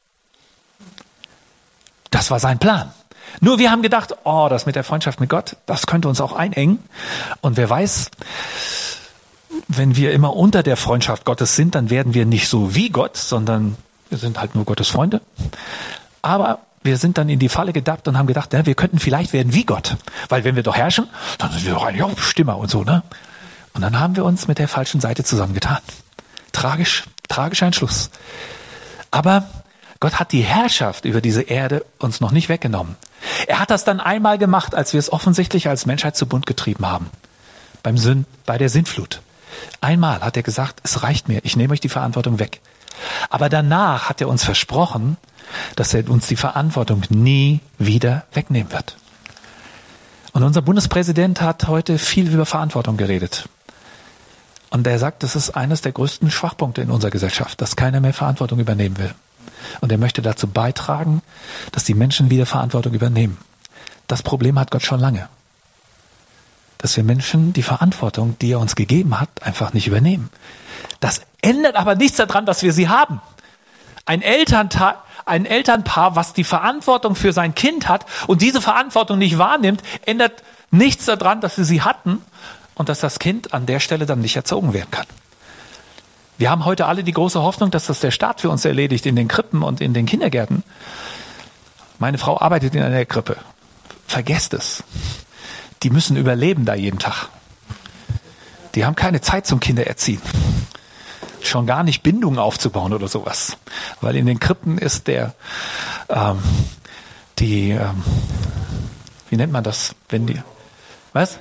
Das war sein Plan. Nur wir haben gedacht, oh, das mit der Freundschaft mit Gott, das könnte uns auch einengen. Und wer weiß, wenn wir immer unter der Freundschaft Gottes sind, dann werden wir nicht so wie Gott, sondern wir sind halt nur Gottes Freunde. Aber wir sind dann in die Falle getappt und haben gedacht, ja, wir könnten vielleicht werden wie Gott. Weil wenn wir doch herrschen, dann sind wir doch eigentlich auch Bestimmer und so, ne? Und dann haben wir uns mit der falschen Seite zusammengetan. Tragisch, tragischer Entschluss. Aber Gott hat die Herrschaft über diese Erde uns noch nicht weggenommen. Er hat das dann einmal gemacht, als wir es offensichtlich als Menschheit zu Bund getrieben haben. Beim Sünd, bei der Sintflut. Einmal hat er gesagt, es reicht mir, ich nehme euch die Verantwortung weg. Aber danach hat er uns versprochen, dass er uns die Verantwortung nie wieder wegnehmen wird. Und unser Bundespräsident hat heute viel über Verantwortung geredet. Und er sagt, das ist eines der größten Schwachpunkte in unserer Gesellschaft, dass keiner mehr Verantwortung übernehmen will. Und er möchte dazu beitragen, dass die Menschen wieder Verantwortung übernehmen. Das Problem hat Gott schon lange. Dass wir Menschen die Verantwortung, die er uns gegeben hat, einfach nicht übernehmen. Das ändert aber nichts daran, dass wir sie haben. Ein Elternteil, ein Elternpaar, was die Verantwortung für sein Kind hat und diese Verantwortung nicht wahrnimmt, ändert nichts daran, dass sie sie hatten und dass das Kind an der Stelle dann nicht erzogen werden kann. Wir haben heute alle die große Hoffnung, dass das der Staat für uns erledigt in den Krippen und in den Kindergärten. Meine Frau arbeitet in einer Krippe. Vergesst es. Die müssen überleben da jeden Tag. Die haben keine Zeit zum Kindererziehen. Schon gar nicht Bindungen aufzubauen oder sowas. Weil in den Krippen ist der, ähm, die, ähm, wie nennt man das, wenn die, was?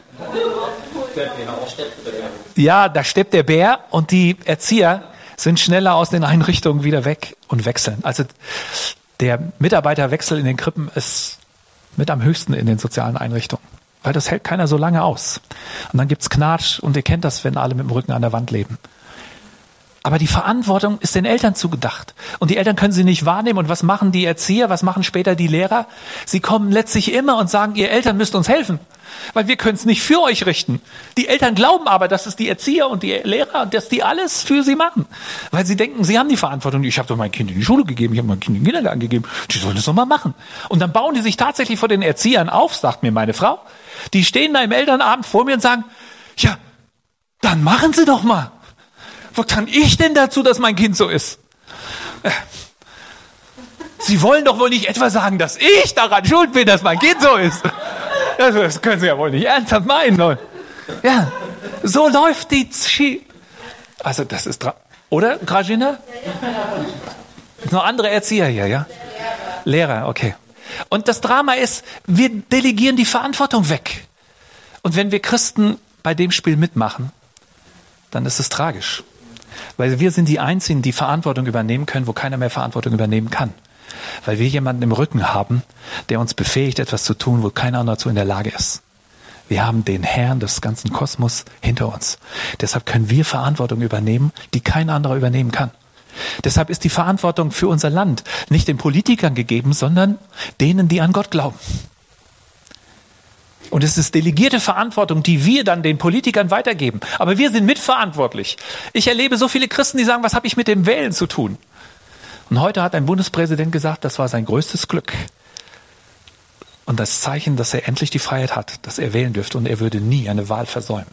Ja, da steppt der Bär und die Erzieher sind schneller aus den Einrichtungen wieder weg und wechseln. Also der Mitarbeiterwechsel in den Krippen ist mit am höchsten in den sozialen Einrichtungen. Weil das hält keiner so lange aus. Und dann gibt's Knatsch und ihr kennt das, wenn alle mit dem Rücken an der Wand leben. Aber die Verantwortung ist den Eltern zugedacht. Und die Eltern können sie nicht wahrnehmen. Und was machen die Erzieher? Was machen später die Lehrer? Sie kommen letztlich immer und sagen, ihr Eltern müsst uns helfen. Weil wir können es nicht für euch richten. Die Eltern glauben aber, dass es die Erzieher und die Lehrer, dass die alles für sie machen. Weil sie denken, sie haben die Verantwortung. Ich habe doch mein Kind in die Schule gegeben, ich habe mein Kind in den Kindergarten gegeben. Die sollen das doch mal machen. Und dann bauen die sich tatsächlich vor den Erziehern auf, sagt mir meine Frau. Die stehen da im Elternabend vor mir und sagen, ja, dann machen Sie doch mal. Was kann ich denn dazu, dass mein Kind so ist? Sie wollen doch wohl nicht etwa sagen, dass ich daran schuld bin, dass mein Kind so ist. Das können Sie ja wohl nicht ernsthaft meinen. Leute. Ja, so läuft die Schi. Also das ist... Dra- Oder, Grajina? Noch andere Erzieher hier, ja? Lehrer, okay. Und das Drama ist, wir delegieren die Verantwortung weg. Und wenn wir Christen bei dem Spiel mitmachen, dann ist es tragisch. Weil wir sind die Einzigen, die Verantwortung übernehmen können, wo keiner mehr Verantwortung übernehmen kann. Weil wir jemanden im Rücken haben, der uns befähigt, etwas zu tun, wo keiner dazu in der Lage ist. Wir haben den Herrn des ganzen Kosmos hinter uns. Deshalb können wir Verantwortung übernehmen, die kein anderer übernehmen kann. Deshalb ist die Verantwortung für unser Land nicht den Politikern gegeben, sondern denen, die an Gott glauben. Und es ist delegierte Verantwortung, die wir dann den Politikern weitergeben. Aber wir sind mitverantwortlich. Ich erlebe so viele Christen, die sagen, was habe ich mit dem Wählen zu tun? Und heute hat ein Bundespräsident gesagt, das war sein größtes Glück. Und das Zeichen, dass er endlich die Freiheit hat, dass er wählen dürfte und er würde nie eine Wahl versäumen.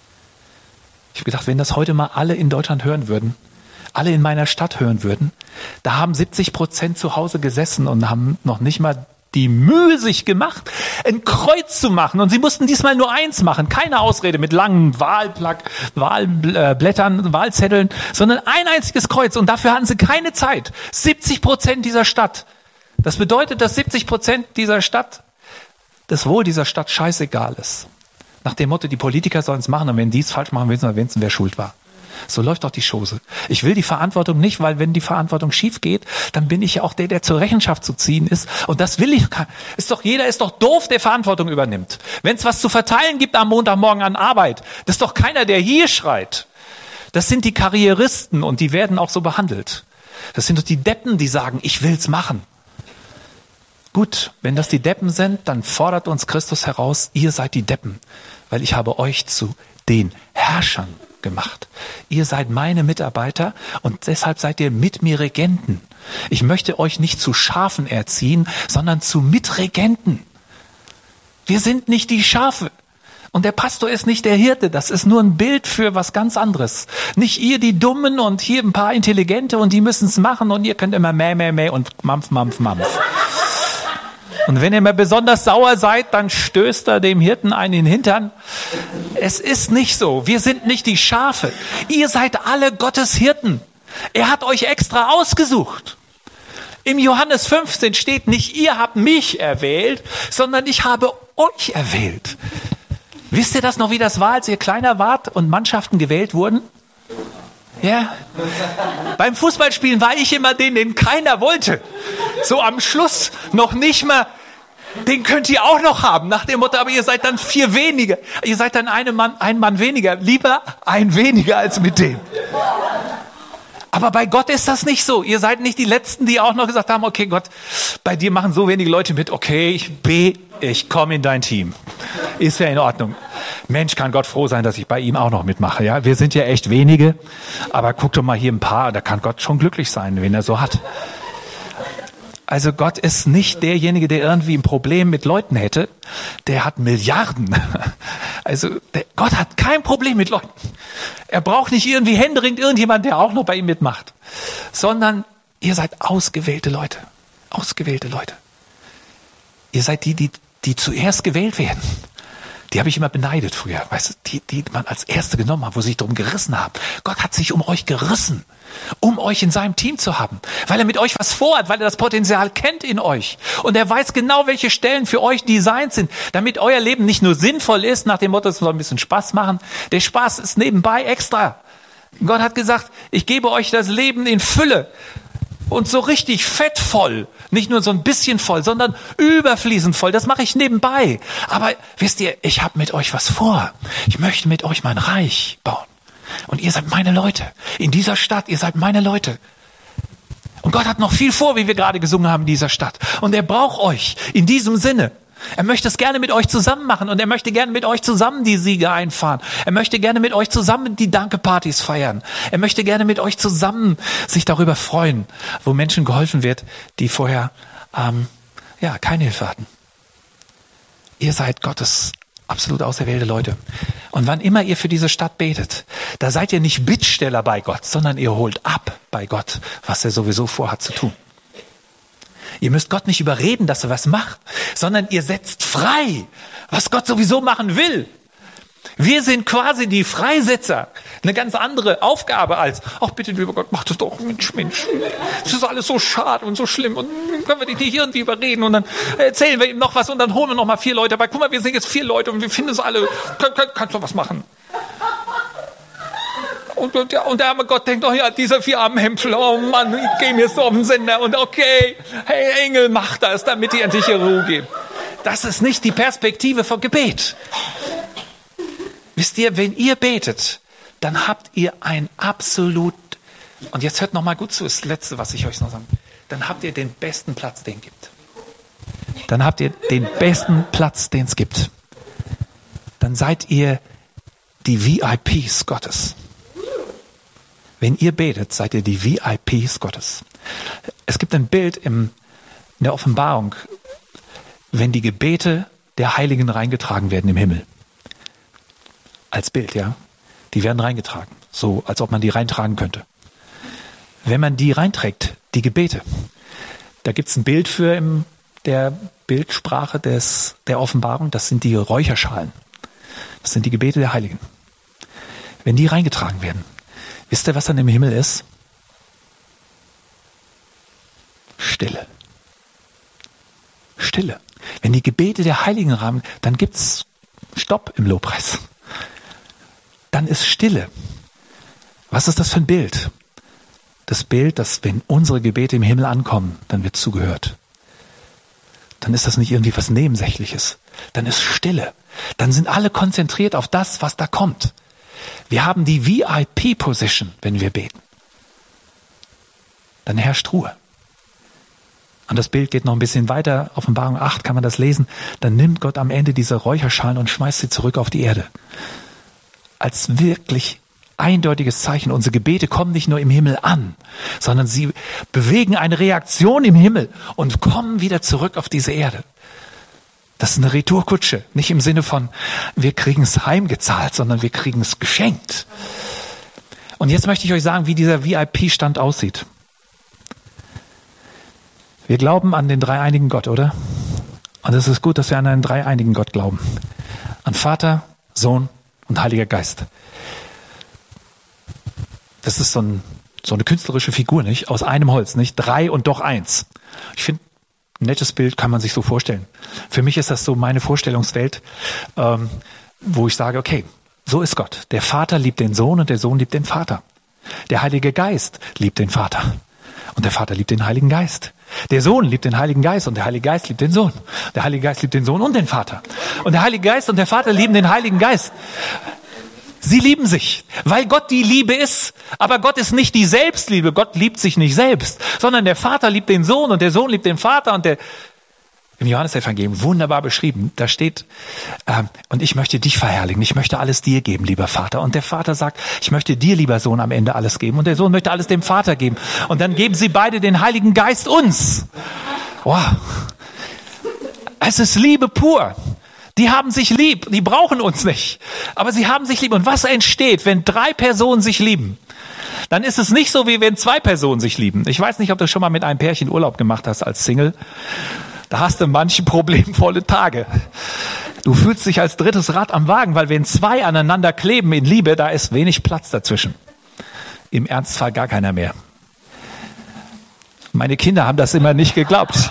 Ich habe gedacht, wenn das heute mal alle in Deutschland hören würden, alle in meiner Stadt hören würden, da haben siebzig Prozent zu Hause gesessen und haben noch nicht mal die Mühe sich gemacht, ein Kreuz zu machen. Und sie mussten diesmal nur eins machen. Keine Ausrede mit langen Wahlplak, Wahlblättern, Wahlzetteln, sondern ein einziges Kreuz. Und dafür hatten sie keine Zeit. siebzig Prozent dieser Stadt. Das bedeutet, dass siebzig Prozent dieser Stadt, das Wohl dieser Stadt scheißegal ist. Nach dem Motto, die Politiker sollen es machen und wenn die es falsch machen, wissen wir, wer schuld war. So läuft doch die Chose. Ich will die Verantwortung nicht, weil wenn die Verantwortung schief geht, dann bin ich ja auch der, der zur Rechenschaft zu ziehen ist. Und das will ich. Ist doch jeder ist doch doof, der Verantwortung übernimmt. Wenn es was zu verteilen gibt am Montagmorgen an Arbeit, das ist doch keiner, der hier schreit. Das sind die Karrieristen und die werden auch so behandelt. Das sind doch die Deppen, die sagen, ich will's machen. Gut, wenn das die Deppen sind, dann fordert uns Christus heraus, ihr seid die Deppen, weil ich habe euch zu den Herrschern gemacht. Ihr seid meine Mitarbeiter und deshalb seid ihr mit mir Regenten. Ich möchte euch nicht zu Schafen erziehen, sondern zu Mitregenten. Wir sind nicht die Schafe. Und der Pastor ist nicht der Hirte. Das ist nur ein Bild für was ganz anderes. Nicht ihr die Dummen und hier ein paar Intelligente und die müssen es machen und ihr könnt immer mäh, mäh, mäh und mampf, mampf, mampf. Und wenn ihr mal besonders sauer seid, dann stößt er dem Hirten einen in den Hintern. Es ist nicht so. Wir sind nicht die Schafe. Ihr seid alle Gottes Hirten. Er hat euch extra ausgesucht. Im Johannes fünfzehn steht nicht, ihr habt mich erwählt, sondern ich habe euch erwählt. Wisst ihr das noch, wie das war, als ihr kleiner wart und Mannschaften gewählt wurden? Ja. Beim Fußballspielen war ich immer den, den keiner wollte. So am Schluss noch nicht mal, den könnt ihr auch noch haben. Nach dem Motto, aber ihr seid dann vier weniger. Ihr seid dann eine Mann, ein Mann weniger. Lieber ein weniger als mit dem. Aber bei Gott ist das nicht so. Ihr seid nicht die Letzten, die auch noch gesagt haben, okay Gott, bei dir machen so wenige Leute mit. Okay, ich bete, ich komme in dein Team. Ist ja in Ordnung. Mensch, kann Gott froh sein, dass ich bei ihm auch noch mitmache. Ja, wir sind ja echt wenige, aber guck doch mal hier ein paar, da kann Gott schon glücklich sein, wen er so hat. Also Gott ist nicht derjenige, der irgendwie ein Problem mit Leuten hätte. Der hat Milliarden. Also der, Gott hat kein Problem mit Leuten. Er braucht nicht irgendwie händeringend irgendjemand, der auch noch bei ihm mitmacht. Sondern ihr seid ausgewählte Leute. Ausgewählte Leute. Ihr seid die, die, die zuerst gewählt werden. Die habe ich immer beneidet früher. Weißt du, die, die man als Erste genommen hat, wo sie sich darum gerissen haben. Gott hat sich um euch gerissen, um euch in seinem Team zu haben. Weil er mit euch was vorhat, weil er das Potenzial kennt in euch. Und er weiß genau, welche Stellen für euch designt sind, damit euer Leben nicht nur sinnvoll ist, nach dem Motto, es soll ein bisschen Spaß machen. Der Spaß ist nebenbei extra. Gott hat gesagt, ich gebe euch das Leben in Fülle. Und so richtig fettvoll, nicht nur so ein bisschen voll, sondern überfließend voll. Das mache ich nebenbei. Aber wisst ihr, ich habe mit euch was vor. Ich möchte mit euch mein Reich bauen. Und ihr seid meine Leute. In dieser Stadt, ihr seid meine Leute. Und Gott hat noch viel vor, wie wir gerade gesungen haben in dieser Stadt. Und er braucht euch in diesem Sinne. Er möchte es gerne mit euch zusammen machen und er möchte gerne mit euch zusammen die Siege einfahren. Er möchte gerne mit euch zusammen die Danke-Partys feiern. Er möchte gerne mit euch zusammen sich darüber freuen, wo Menschen geholfen wird, die vorher ähm, ja keine Hilfe hatten. Ihr seid Gottes absolut auserwählte Leute. Und wann immer ihr für diese Stadt betet, da seid ihr nicht Bittsteller bei Gott, sondern ihr holt ab bei Gott, was er sowieso vorhat zu tun. Ihr müsst Gott nicht überreden, dass er was macht, sondern ihr setzt frei, was Gott sowieso machen will. Wir sind quasi die Freisetzer. Eine ganz andere Aufgabe als, ach bitte, lieber Gott, mach das doch, Mensch, Mensch. Das ist alles so schade und so schlimm und können wir dich nicht irgendwie überreden und dann erzählen wir ihm noch was und dann holen wir noch mal vier Leute. Aber guck mal, wir sind jetzt vier Leute und wir finden es alle, kann, kann, kannst du was machen. Und, und, und der arme Gott denkt, oh ja, dieser vier armen Hempel, oh Mann, ich gehe mir so auf den Sender und okay, hey Engel, mach das, damit die endlich ihre Ruhe geben. Das ist nicht die Perspektive von Gebet. Wisst ihr, wenn ihr betet, dann habt ihr ein absolut, und jetzt hört noch mal gut zu, das Letzte, was ich euch noch sage, dann habt ihr den besten Platz, den es gibt. Dann habt ihr den besten Platz, den es gibt. Dann seid ihr die V I Ps Gottes. Wenn ihr betet, seid ihr die V I Ps Gottes. Es gibt ein Bild im, in der Offenbarung, wenn die Gebete der Heiligen reingetragen werden im Himmel. Als Bild, ja. Die werden reingetragen. So, als ob man die reintragen könnte. Wenn man die reinträgt, die Gebete, da gibt es ein Bild für in der Bildsprache des, der Offenbarung, das sind die Räucherschalen. Das sind die Gebete der Heiligen. Wenn die reingetragen werden, wisst ihr, was dann im Himmel ist? Stille. Stille. Wenn die Gebete der Heiligen rahmen, dann gibt's Stopp im Lobpreis. Dann ist Stille. Was ist das für ein Bild? Das Bild, dass wenn unsere Gebete im Himmel ankommen, dann wird zugehört. Dann ist das nicht irgendwie was Nebensächliches. Dann ist Stille. Dann sind alle konzentriert auf das, was da kommt. Wir haben die V I P-Position, wenn wir beten. Dann herrscht Ruhe. Und das Bild geht noch ein bisschen weiter. Offenbarung acht kann man das lesen. Dann nimmt Gott am Ende diese Räucherschalen und schmeißt sie zurück auf die Erde. Als wirklich eindeutiges Zeichen. Unsere Gebete kommen nicht nur im Himmel an, sondern sie bewegen eine Reaktion im Himmel und kommen wieder zurück auf diese Erde. Das ist eine Retourkutsche. Nicht im Sinne von, wir kriegen es heimgezahlt, sondern wir kriegen es geschenkt. Und jetzt möchte ich euch sagen, wie dieser V I P-Stand aussieht. Wir glauben an den dreieinigen Gott, oder? Und es ist gut, dass wir an einen dreieinigen Gott glauben. An Vater, Sohn und Heiliger Geist. Das ist so, ein, so eine künstlerische Figur, nicht? Aus einem Holz, nicht? Drei und doch eins. Ich finde, ein nettes Bild kann man sich so vorstellen. Für mich ist das so meine Vorstellungswelt, ähm, wo ich sage, okay, so ist Gott. Der Vater liebt den Sohn und der Sohn liebt den Vater. Der Heilige Geist liebt den Vater und der Vater liebt den Heiligen Geist. Der Sohn liebt den Heiligen Geist und der Heilige Geist liebt den Sohn. Der Heilige Geist liebt den Sohn und den Vater. Und der Heilige Geist und der Vater lieben den Heiligen Geist. Sie lieben sich, weil Gott die Liebe ist. Aber Gott ist nicht die Selbstliebe. Gott liebt sich nicht selbst, sondern der Vater liebt den Sohn und der Sohn liebt den Vater. Und der im Johannesevangelium wunderbar beschrieben, da steht, äh, und ich möchte dich verherrlichen, ich möchte alles dir geben, lieber Vater. Und der Vater sagt, ich möchte dir, lieber Sohn, am Ende alles geben. Und der Sohn möchte alles dem Vater geben. Und dann geben sie beide den Heiligen Geist uns. Wow. Es ist Liebe pur. Die haben sich lieb, die brauchen uns nicht. Aber sie haben sich lieb. Und was entsteht, wenn drei Personen sich lieben? Dann ist es nicht so, wie wenn zwei Personen sich lieben. Ich weiß nicht, ob du schon mal mit einem Pärchen Urlaub gemacht hast als Single. Da hast du manche problemvolle Tage. Du fühlst dich als drittes Rad am Wagen, weil wenn zwei aneinander kleben in Liebe, da ist wenig Platz dazwischen. Im Ernstfall gar keiner mehr. Meine Kinder haben das immer nicht geglaubt.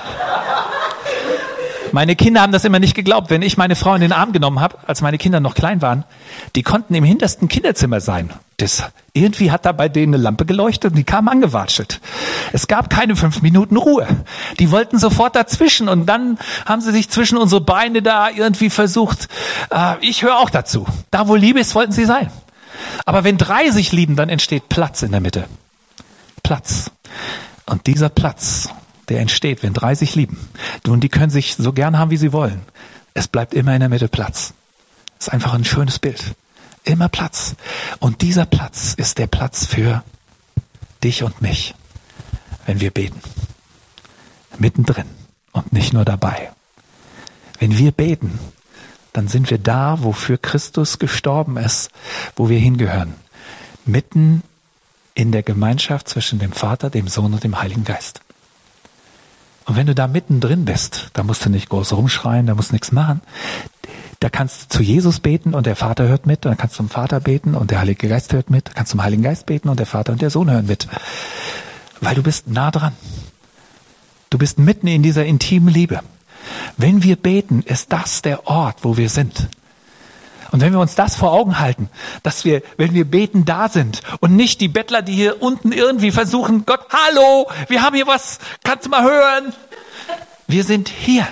Meine Kinder haben das immer nicht geglaubt. Wenn ich meine Frau in den Arm genommen habe, als meine Kinder noch klein waren, die konnten im hintersten Kinderzimmer sein. Das, irgendwie hat da bei denen eine Lampe geleuchtet und die kamen angewatschelt. Es gab keine fünf Minuten Ruhe. Die wollten sofort dazwischen und dann haben sie sich zwischen unsere Beine da irgendwie versucht. Äh, ich höre auch dazu. Da, wo Liebe ist, wollten sie sein. Aber wenn drei sich lieben, dann entsteht Platz in der Mitte. Platz. Und dieser Platz, der entsteht, wenn drei sich lieben. Und die können sich so gern haben, wie sie wollen. Es bleibt immer in der Mitte Platz. Das ist einfach ein schönes Bild. Immer Platz. Und dieser Platz ist der Platz für dich und mich, wenn wir beten. Mittendrin und nicht nur dabei. Wenn wir beten, dann sind wir da, wofür Christus gestorben ist, wo wir hingehören. Mitten in der Gemeinschaft zwischen dem Vater, dem Sohn und dem Heiligen Geist. Und wenn du da mittendrin bist, da musst du nicht groß rumschreien, da musst du nichts machen. Da kannst du zu Jesus beten und der Vater hört mit. Dann kannst du zum Vater beten und der Heilige Geist hört mit. Da kannst du zum Heiligen Geist beten und der Vater und der Sohn hören mit. Weil du bist nah dran. Du bist mitten in dieser intimen Liebe. Wenn wir beten, ist das der Ort, wo wir sind. Und wenn wir uns das vor Augen halten, dass wir, wenn wir beten, da sind und nicht die Bettler, die hier unten irgendwie versuchen, Gott, hallo, wir haben hier was, kannst du mal hören? Wir sind hier.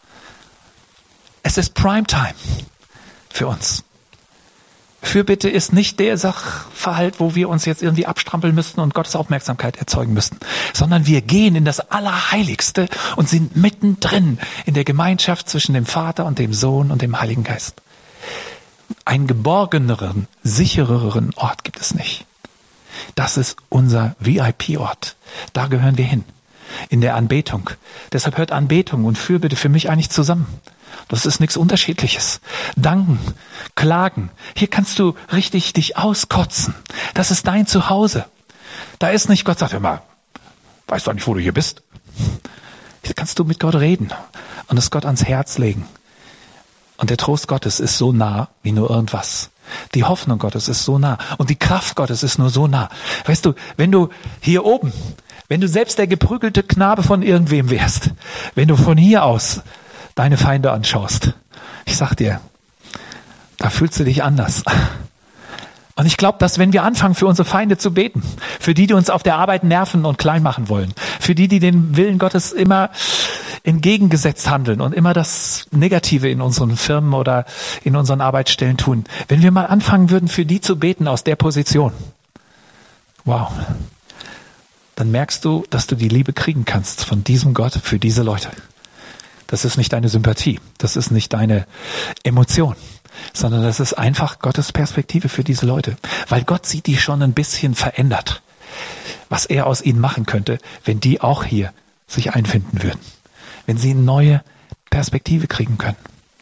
Es ist Primetime für uns. Fürbitte ist nicht der Sachverhalt, wo wir uns jetzt irgendwie abstrampeln müssten und Gottes Aufmerksamkeit erzeugen müssten, sondern wir gehen in das Allerheiligste und sind mittendrin in der Gemeinschaft zwischen dem Vater und dem Sohn und dem Heiligen Geist. Einen geborgeneren, sichereren Ort gibt es nicht. Das ist unser V I P-Ort. Da gehören wir hin. In der Anbetung. Deshalb hört Anbetung und Fürbitte für mich eigentlich zusammen. Das ist nichts Unterschiedliches. Danken, klagen. Hier kannst du richtig dich auskotzen. Das ist dein Zuhause. Da ist nicht, Gott sagt immer, weißt du nicht, wo du hier bist? Hier kannst du mit Gott reden und es Gott ans Herz legen. Und der Trost Gottes ist so nah wie nur irgendwas. Die Hoffnung Gottes ist so nah. Und die Kraft Gottes ist nur so nah. Weißt du, wenn du hier oben, wenn du selbst der geprügelte Knabe von irgendwem wärst, wenn du von hier aus deine Feinde anschaust, ich sag dir, da fühlst du dich anders. Und ich glaube, dass wenn wir anfangen, für unsere Feinde zu beten, für die, die uns auf der Arbeit nerven und klein machen wollen, für die, die den Willen Gottes immer entgegengesetzt handeln und immer das Negative in unseren Firmen oder in unseren Arbeitsstellen tun, wenn wir mal anfangen würden, für die zu beten aus der Position, wow, dann merkst du, dass du die Liebe kriegen kannst von diesem Gott für diese Leute. Das ist nicht deine Sympathie, das ist nicht deine Emotion, sondern das ist einfach Gottes Perspektive für diese Leute. Weil Gott sieht die schon ein bisschen verändert, was er aus ihnen machen könnte, wenn die auch hier sich einfinden würden. Wenn sie eine neue Perspektive kriegen können.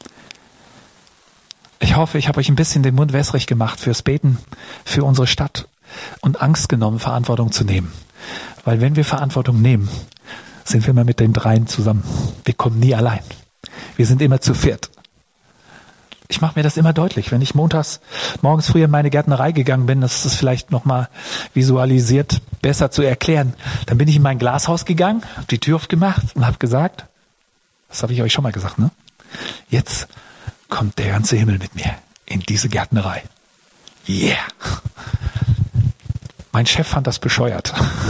Ich hoffe, ich habe euch ein bisschen den Mund wässrig gemacht fürs Beten, für unsere Stadt und Angst genommen, Verantwortung zu nehmen. Weil wenn wir Verantwortung nehmen, sind wir immer mit den dreien zusammen. Wir kommen nie allein. Wir sind immer zu viert. Ich mache mir das immer deutlich, wenn ich montags morgens früh in meine Gärtnerei gegangen bin, das ist vielleicht nochmal visualisiert besser zu erklären. Dann bin ich in mein Glashaus gegangen, habe die Tür aufgemacht und habe gesagt, das habe ich euch schon mal gesagt, ne? Jetzt kommt der ganze Himmel mit mir in diese Gärtnerei. Yeah! Mein Chef fand das bescheuert,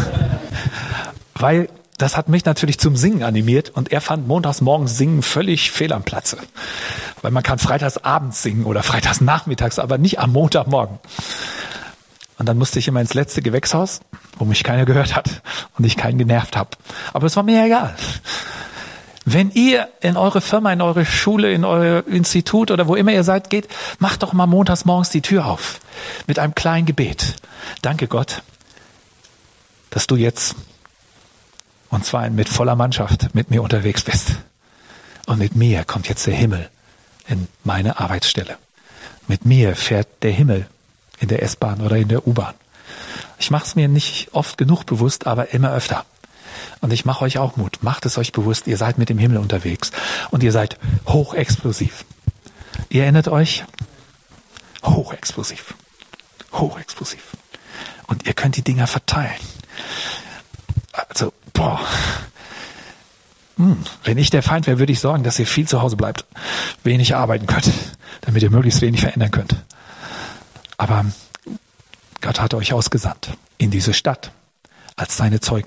weil das hat mich natürlich zum Singen animiert und er fand montags morgens Singen völlig fehl am Platze. Weil man kann freitags abends singen oder freitags nachmittags, aber nicht am Montagmorgen. Und dann musste ich immer ins letzte Gewächshaus, wo mich keiner gehört hat und ich keinen genervt habe. Aber es war mir egal. Wenn ihr in eure Firma, in eure Schule, in euer Institut oder wo immer ihr seid geht, macht doch mal montags morgens die Tür auf mit einem kleinen Gebet. Danke Gott, dass du jetzt Und zwar mit voller Mannschaft mit mir unterwegs bist. Und mit mir kommt jetzt der Himmel in meine Arbeitsstelle. Mit mir fährt der Himmel in der S-Bahn oder in der U-Bahn. Ich mache es mir nicht oft genug bewusst, aber immer öfter. Und ich mache euch auch Mut. Macht es euch bewusst, ihr seid mit dem Himmel unterwegs. Und ihr seid hochexplosiv. Ihr erinnert euch? Hochexplosiv. Hochexplosiv. Und ihr könnt die Dinger verteilen. Also, boah. Hm, wenn ich der Feind wäre, würde ich sorgen, dass ihr viel zu Hause bleibt. Wenig arbeiten könnt. Damit ihr möglichst wenig verändern könnt. Aber Gott hat euch ausgesandt in diese Stadt als seine Zeugen.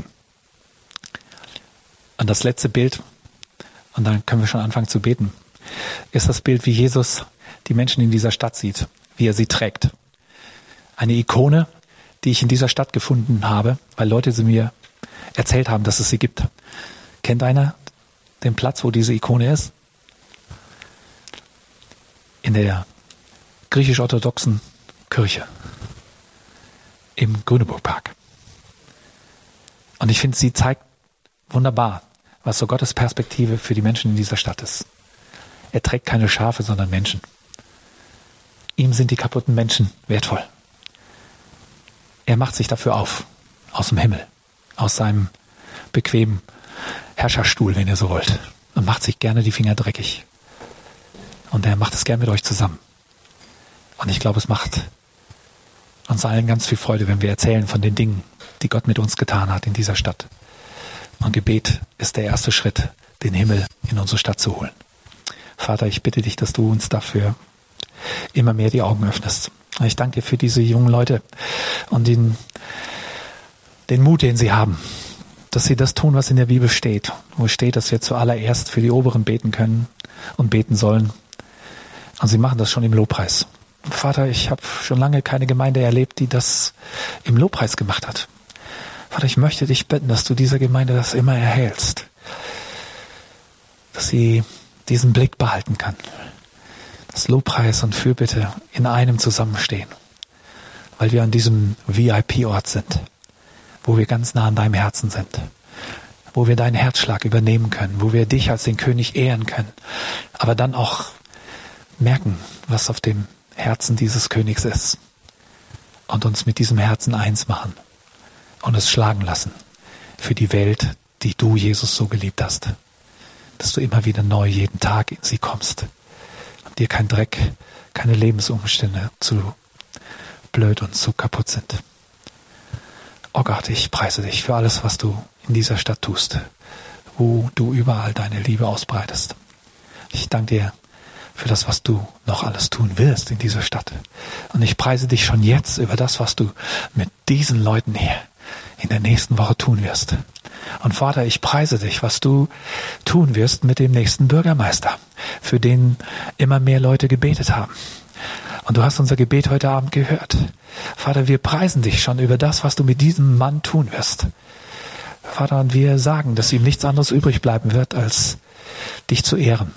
Und das letzte Bild, und dann können wir schon anfangen zu beten, ist das Bild, wie Jesus die Menschen in dieser Stadt sieht, wie er sie trägt. Eine Ikone, die ich in dieser Stadt gefunden habe, weil Leute sie mir erzählt haben, dass es sie gibt. Kennt einer den Platz, wo diese Ikone ist? In der griechisch-orthodoxen Kirche im Grüneburg-Park. Und ich finde, sie zeigt wunderbar, was so Gottes Perspektive für die Menschen in dieser Stadt ist. Er trägt keine Schafe, sondern Menschen. Ihm sind die kaputten Menschen wertvoll. Er macht sich dafür auf, aus dem Himmel, aus seinem bequemen Herrscherstuhl, wenn ihr so wollt, und macht sich gerne die Finger dreckig. Und er macht es gern mit euch zusammen. Und ich glaube, es macht uns allen ganz viel Freude, wenn wir erzählen von den Dingen, die Gott mit uns getan hat in dieser Stadt. Und Gebet ist der erste Schritt, den Himmel in unsere Stadt zu holen. Vater, ich bitte dich, dass du uns dafür immer mehr die Augen öffnest. Ich danke dir für diese jungen Leute und den, den Mut, den sie haben, dass sie das tun, was in der Bibel steht. Wo steht, dass wir zuallererst für die Oberen beten können und beten sollen. Und sie machen das schon im Lobpreis. Vater, ich habe schon lange keine Gemeinde erlebt, die das im Lobpreis gemacht hat. Vater, ich möchte dich bitten, dass du dieser Gemeinde das immer erhältst. Dass sie diesen Blick behalten kann. Dass Lobpreis und Fürbitte in einem zusammenstehen. Weil wir an diesem V I P-Ort sind. Wo wir ganz nah an deinem Herzen sind. Wo wir deinen Herzschlag übernehmen können. Wo wir dich als den König ehren können. Aber dann auch merken, was auf dem Herzen dieses Königs ist. Und uns mit diesem Herzen eins machen. Und es schlagen lassen für die Welt, die du, Jesus, so geliebt hast. Dass du immer wieder neu jeden Tag in sie kommst. Und dir kein Dreck, keine Lebensumstände zu blöd und zu kaputt sind. Oh Gott, ich preise dich für alles, was du in dieser Stadt tust. Wo du überall deine Liebe ausbreitest. Ich danke dir für das, was du noch alles tun wirst in dieser Stadt. Und ich preise dich schon jetzt über das, was du mit diesen Leuten hier in der nächsten Woche tun wirst. Und Vater, ich preise dich, was du tun wirst mit dem nächsten Bürgermeister, für den immer mehr Leute gebetet haben. Und du hast unser Gebet heute Abend gehört. Vater, wir preisen dich schon über das, was du mit diesem Mann tun wirst. Vater, und wir sagen, dass ihm nichts anderes übrig bleiben wird, als dich zu ehren.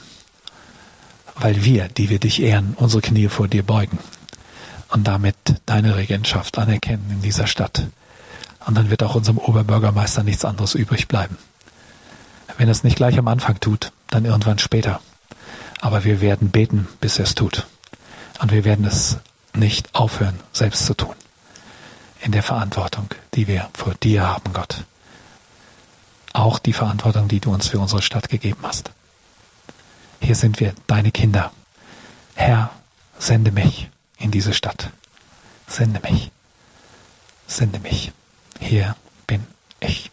Weil wir, die wir dich ehren, unsere Knie vor dir beugen und damit deine Regentschaft anerkennen in dieser Stadt. Und dann wird auch unserem Oberbürgermeister nichts anderes übrig bleiben. Wenn er es nicht gleich am Anfang tut, dann irgendwann später. Aber wir werden beten, bis er es tut. Und wir werden es nicht aufhören, selbst zu tun. In der Verantwortung, die wir vor dir haben, Gott. Auch die Verantwortung, die du uns für unsere Stadt gegeben hast. Hier sind wir, deine Kinder. Herr, sende mich in diese Stadt. Sende mich. Sende mich. Hier bin ich.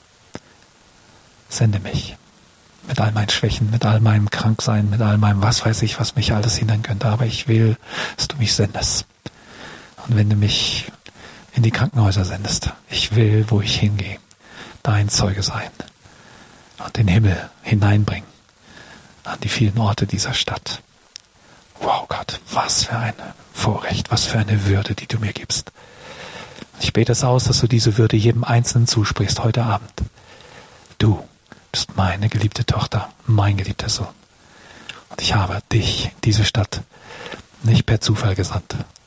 Sende mich. Mit all meinen Schwächen, mit all meinem Kranksein, mit all meinem was weiß ich, was mich alles hindern könnte. Aber ich will, dass du mich sendest. Und wenn du mich in die Krankenhäuser sendest, ich will, wo ich hingehe, dein Zeuge sein und den Himmel hineinbringen an die vielen Orte dieser Stadt. Wow, Gott, was für ein Vorrecht, was für eine Würde, die du mir gibst. Ich bete es aus, dass du diese Würde jedem Einzelnen zusprichst heute Abend. Du bist meine geliebte Tochter, mein geliebter Sohn. Und ich habe dich, diese Stadt, nicht per Zufall gesandt,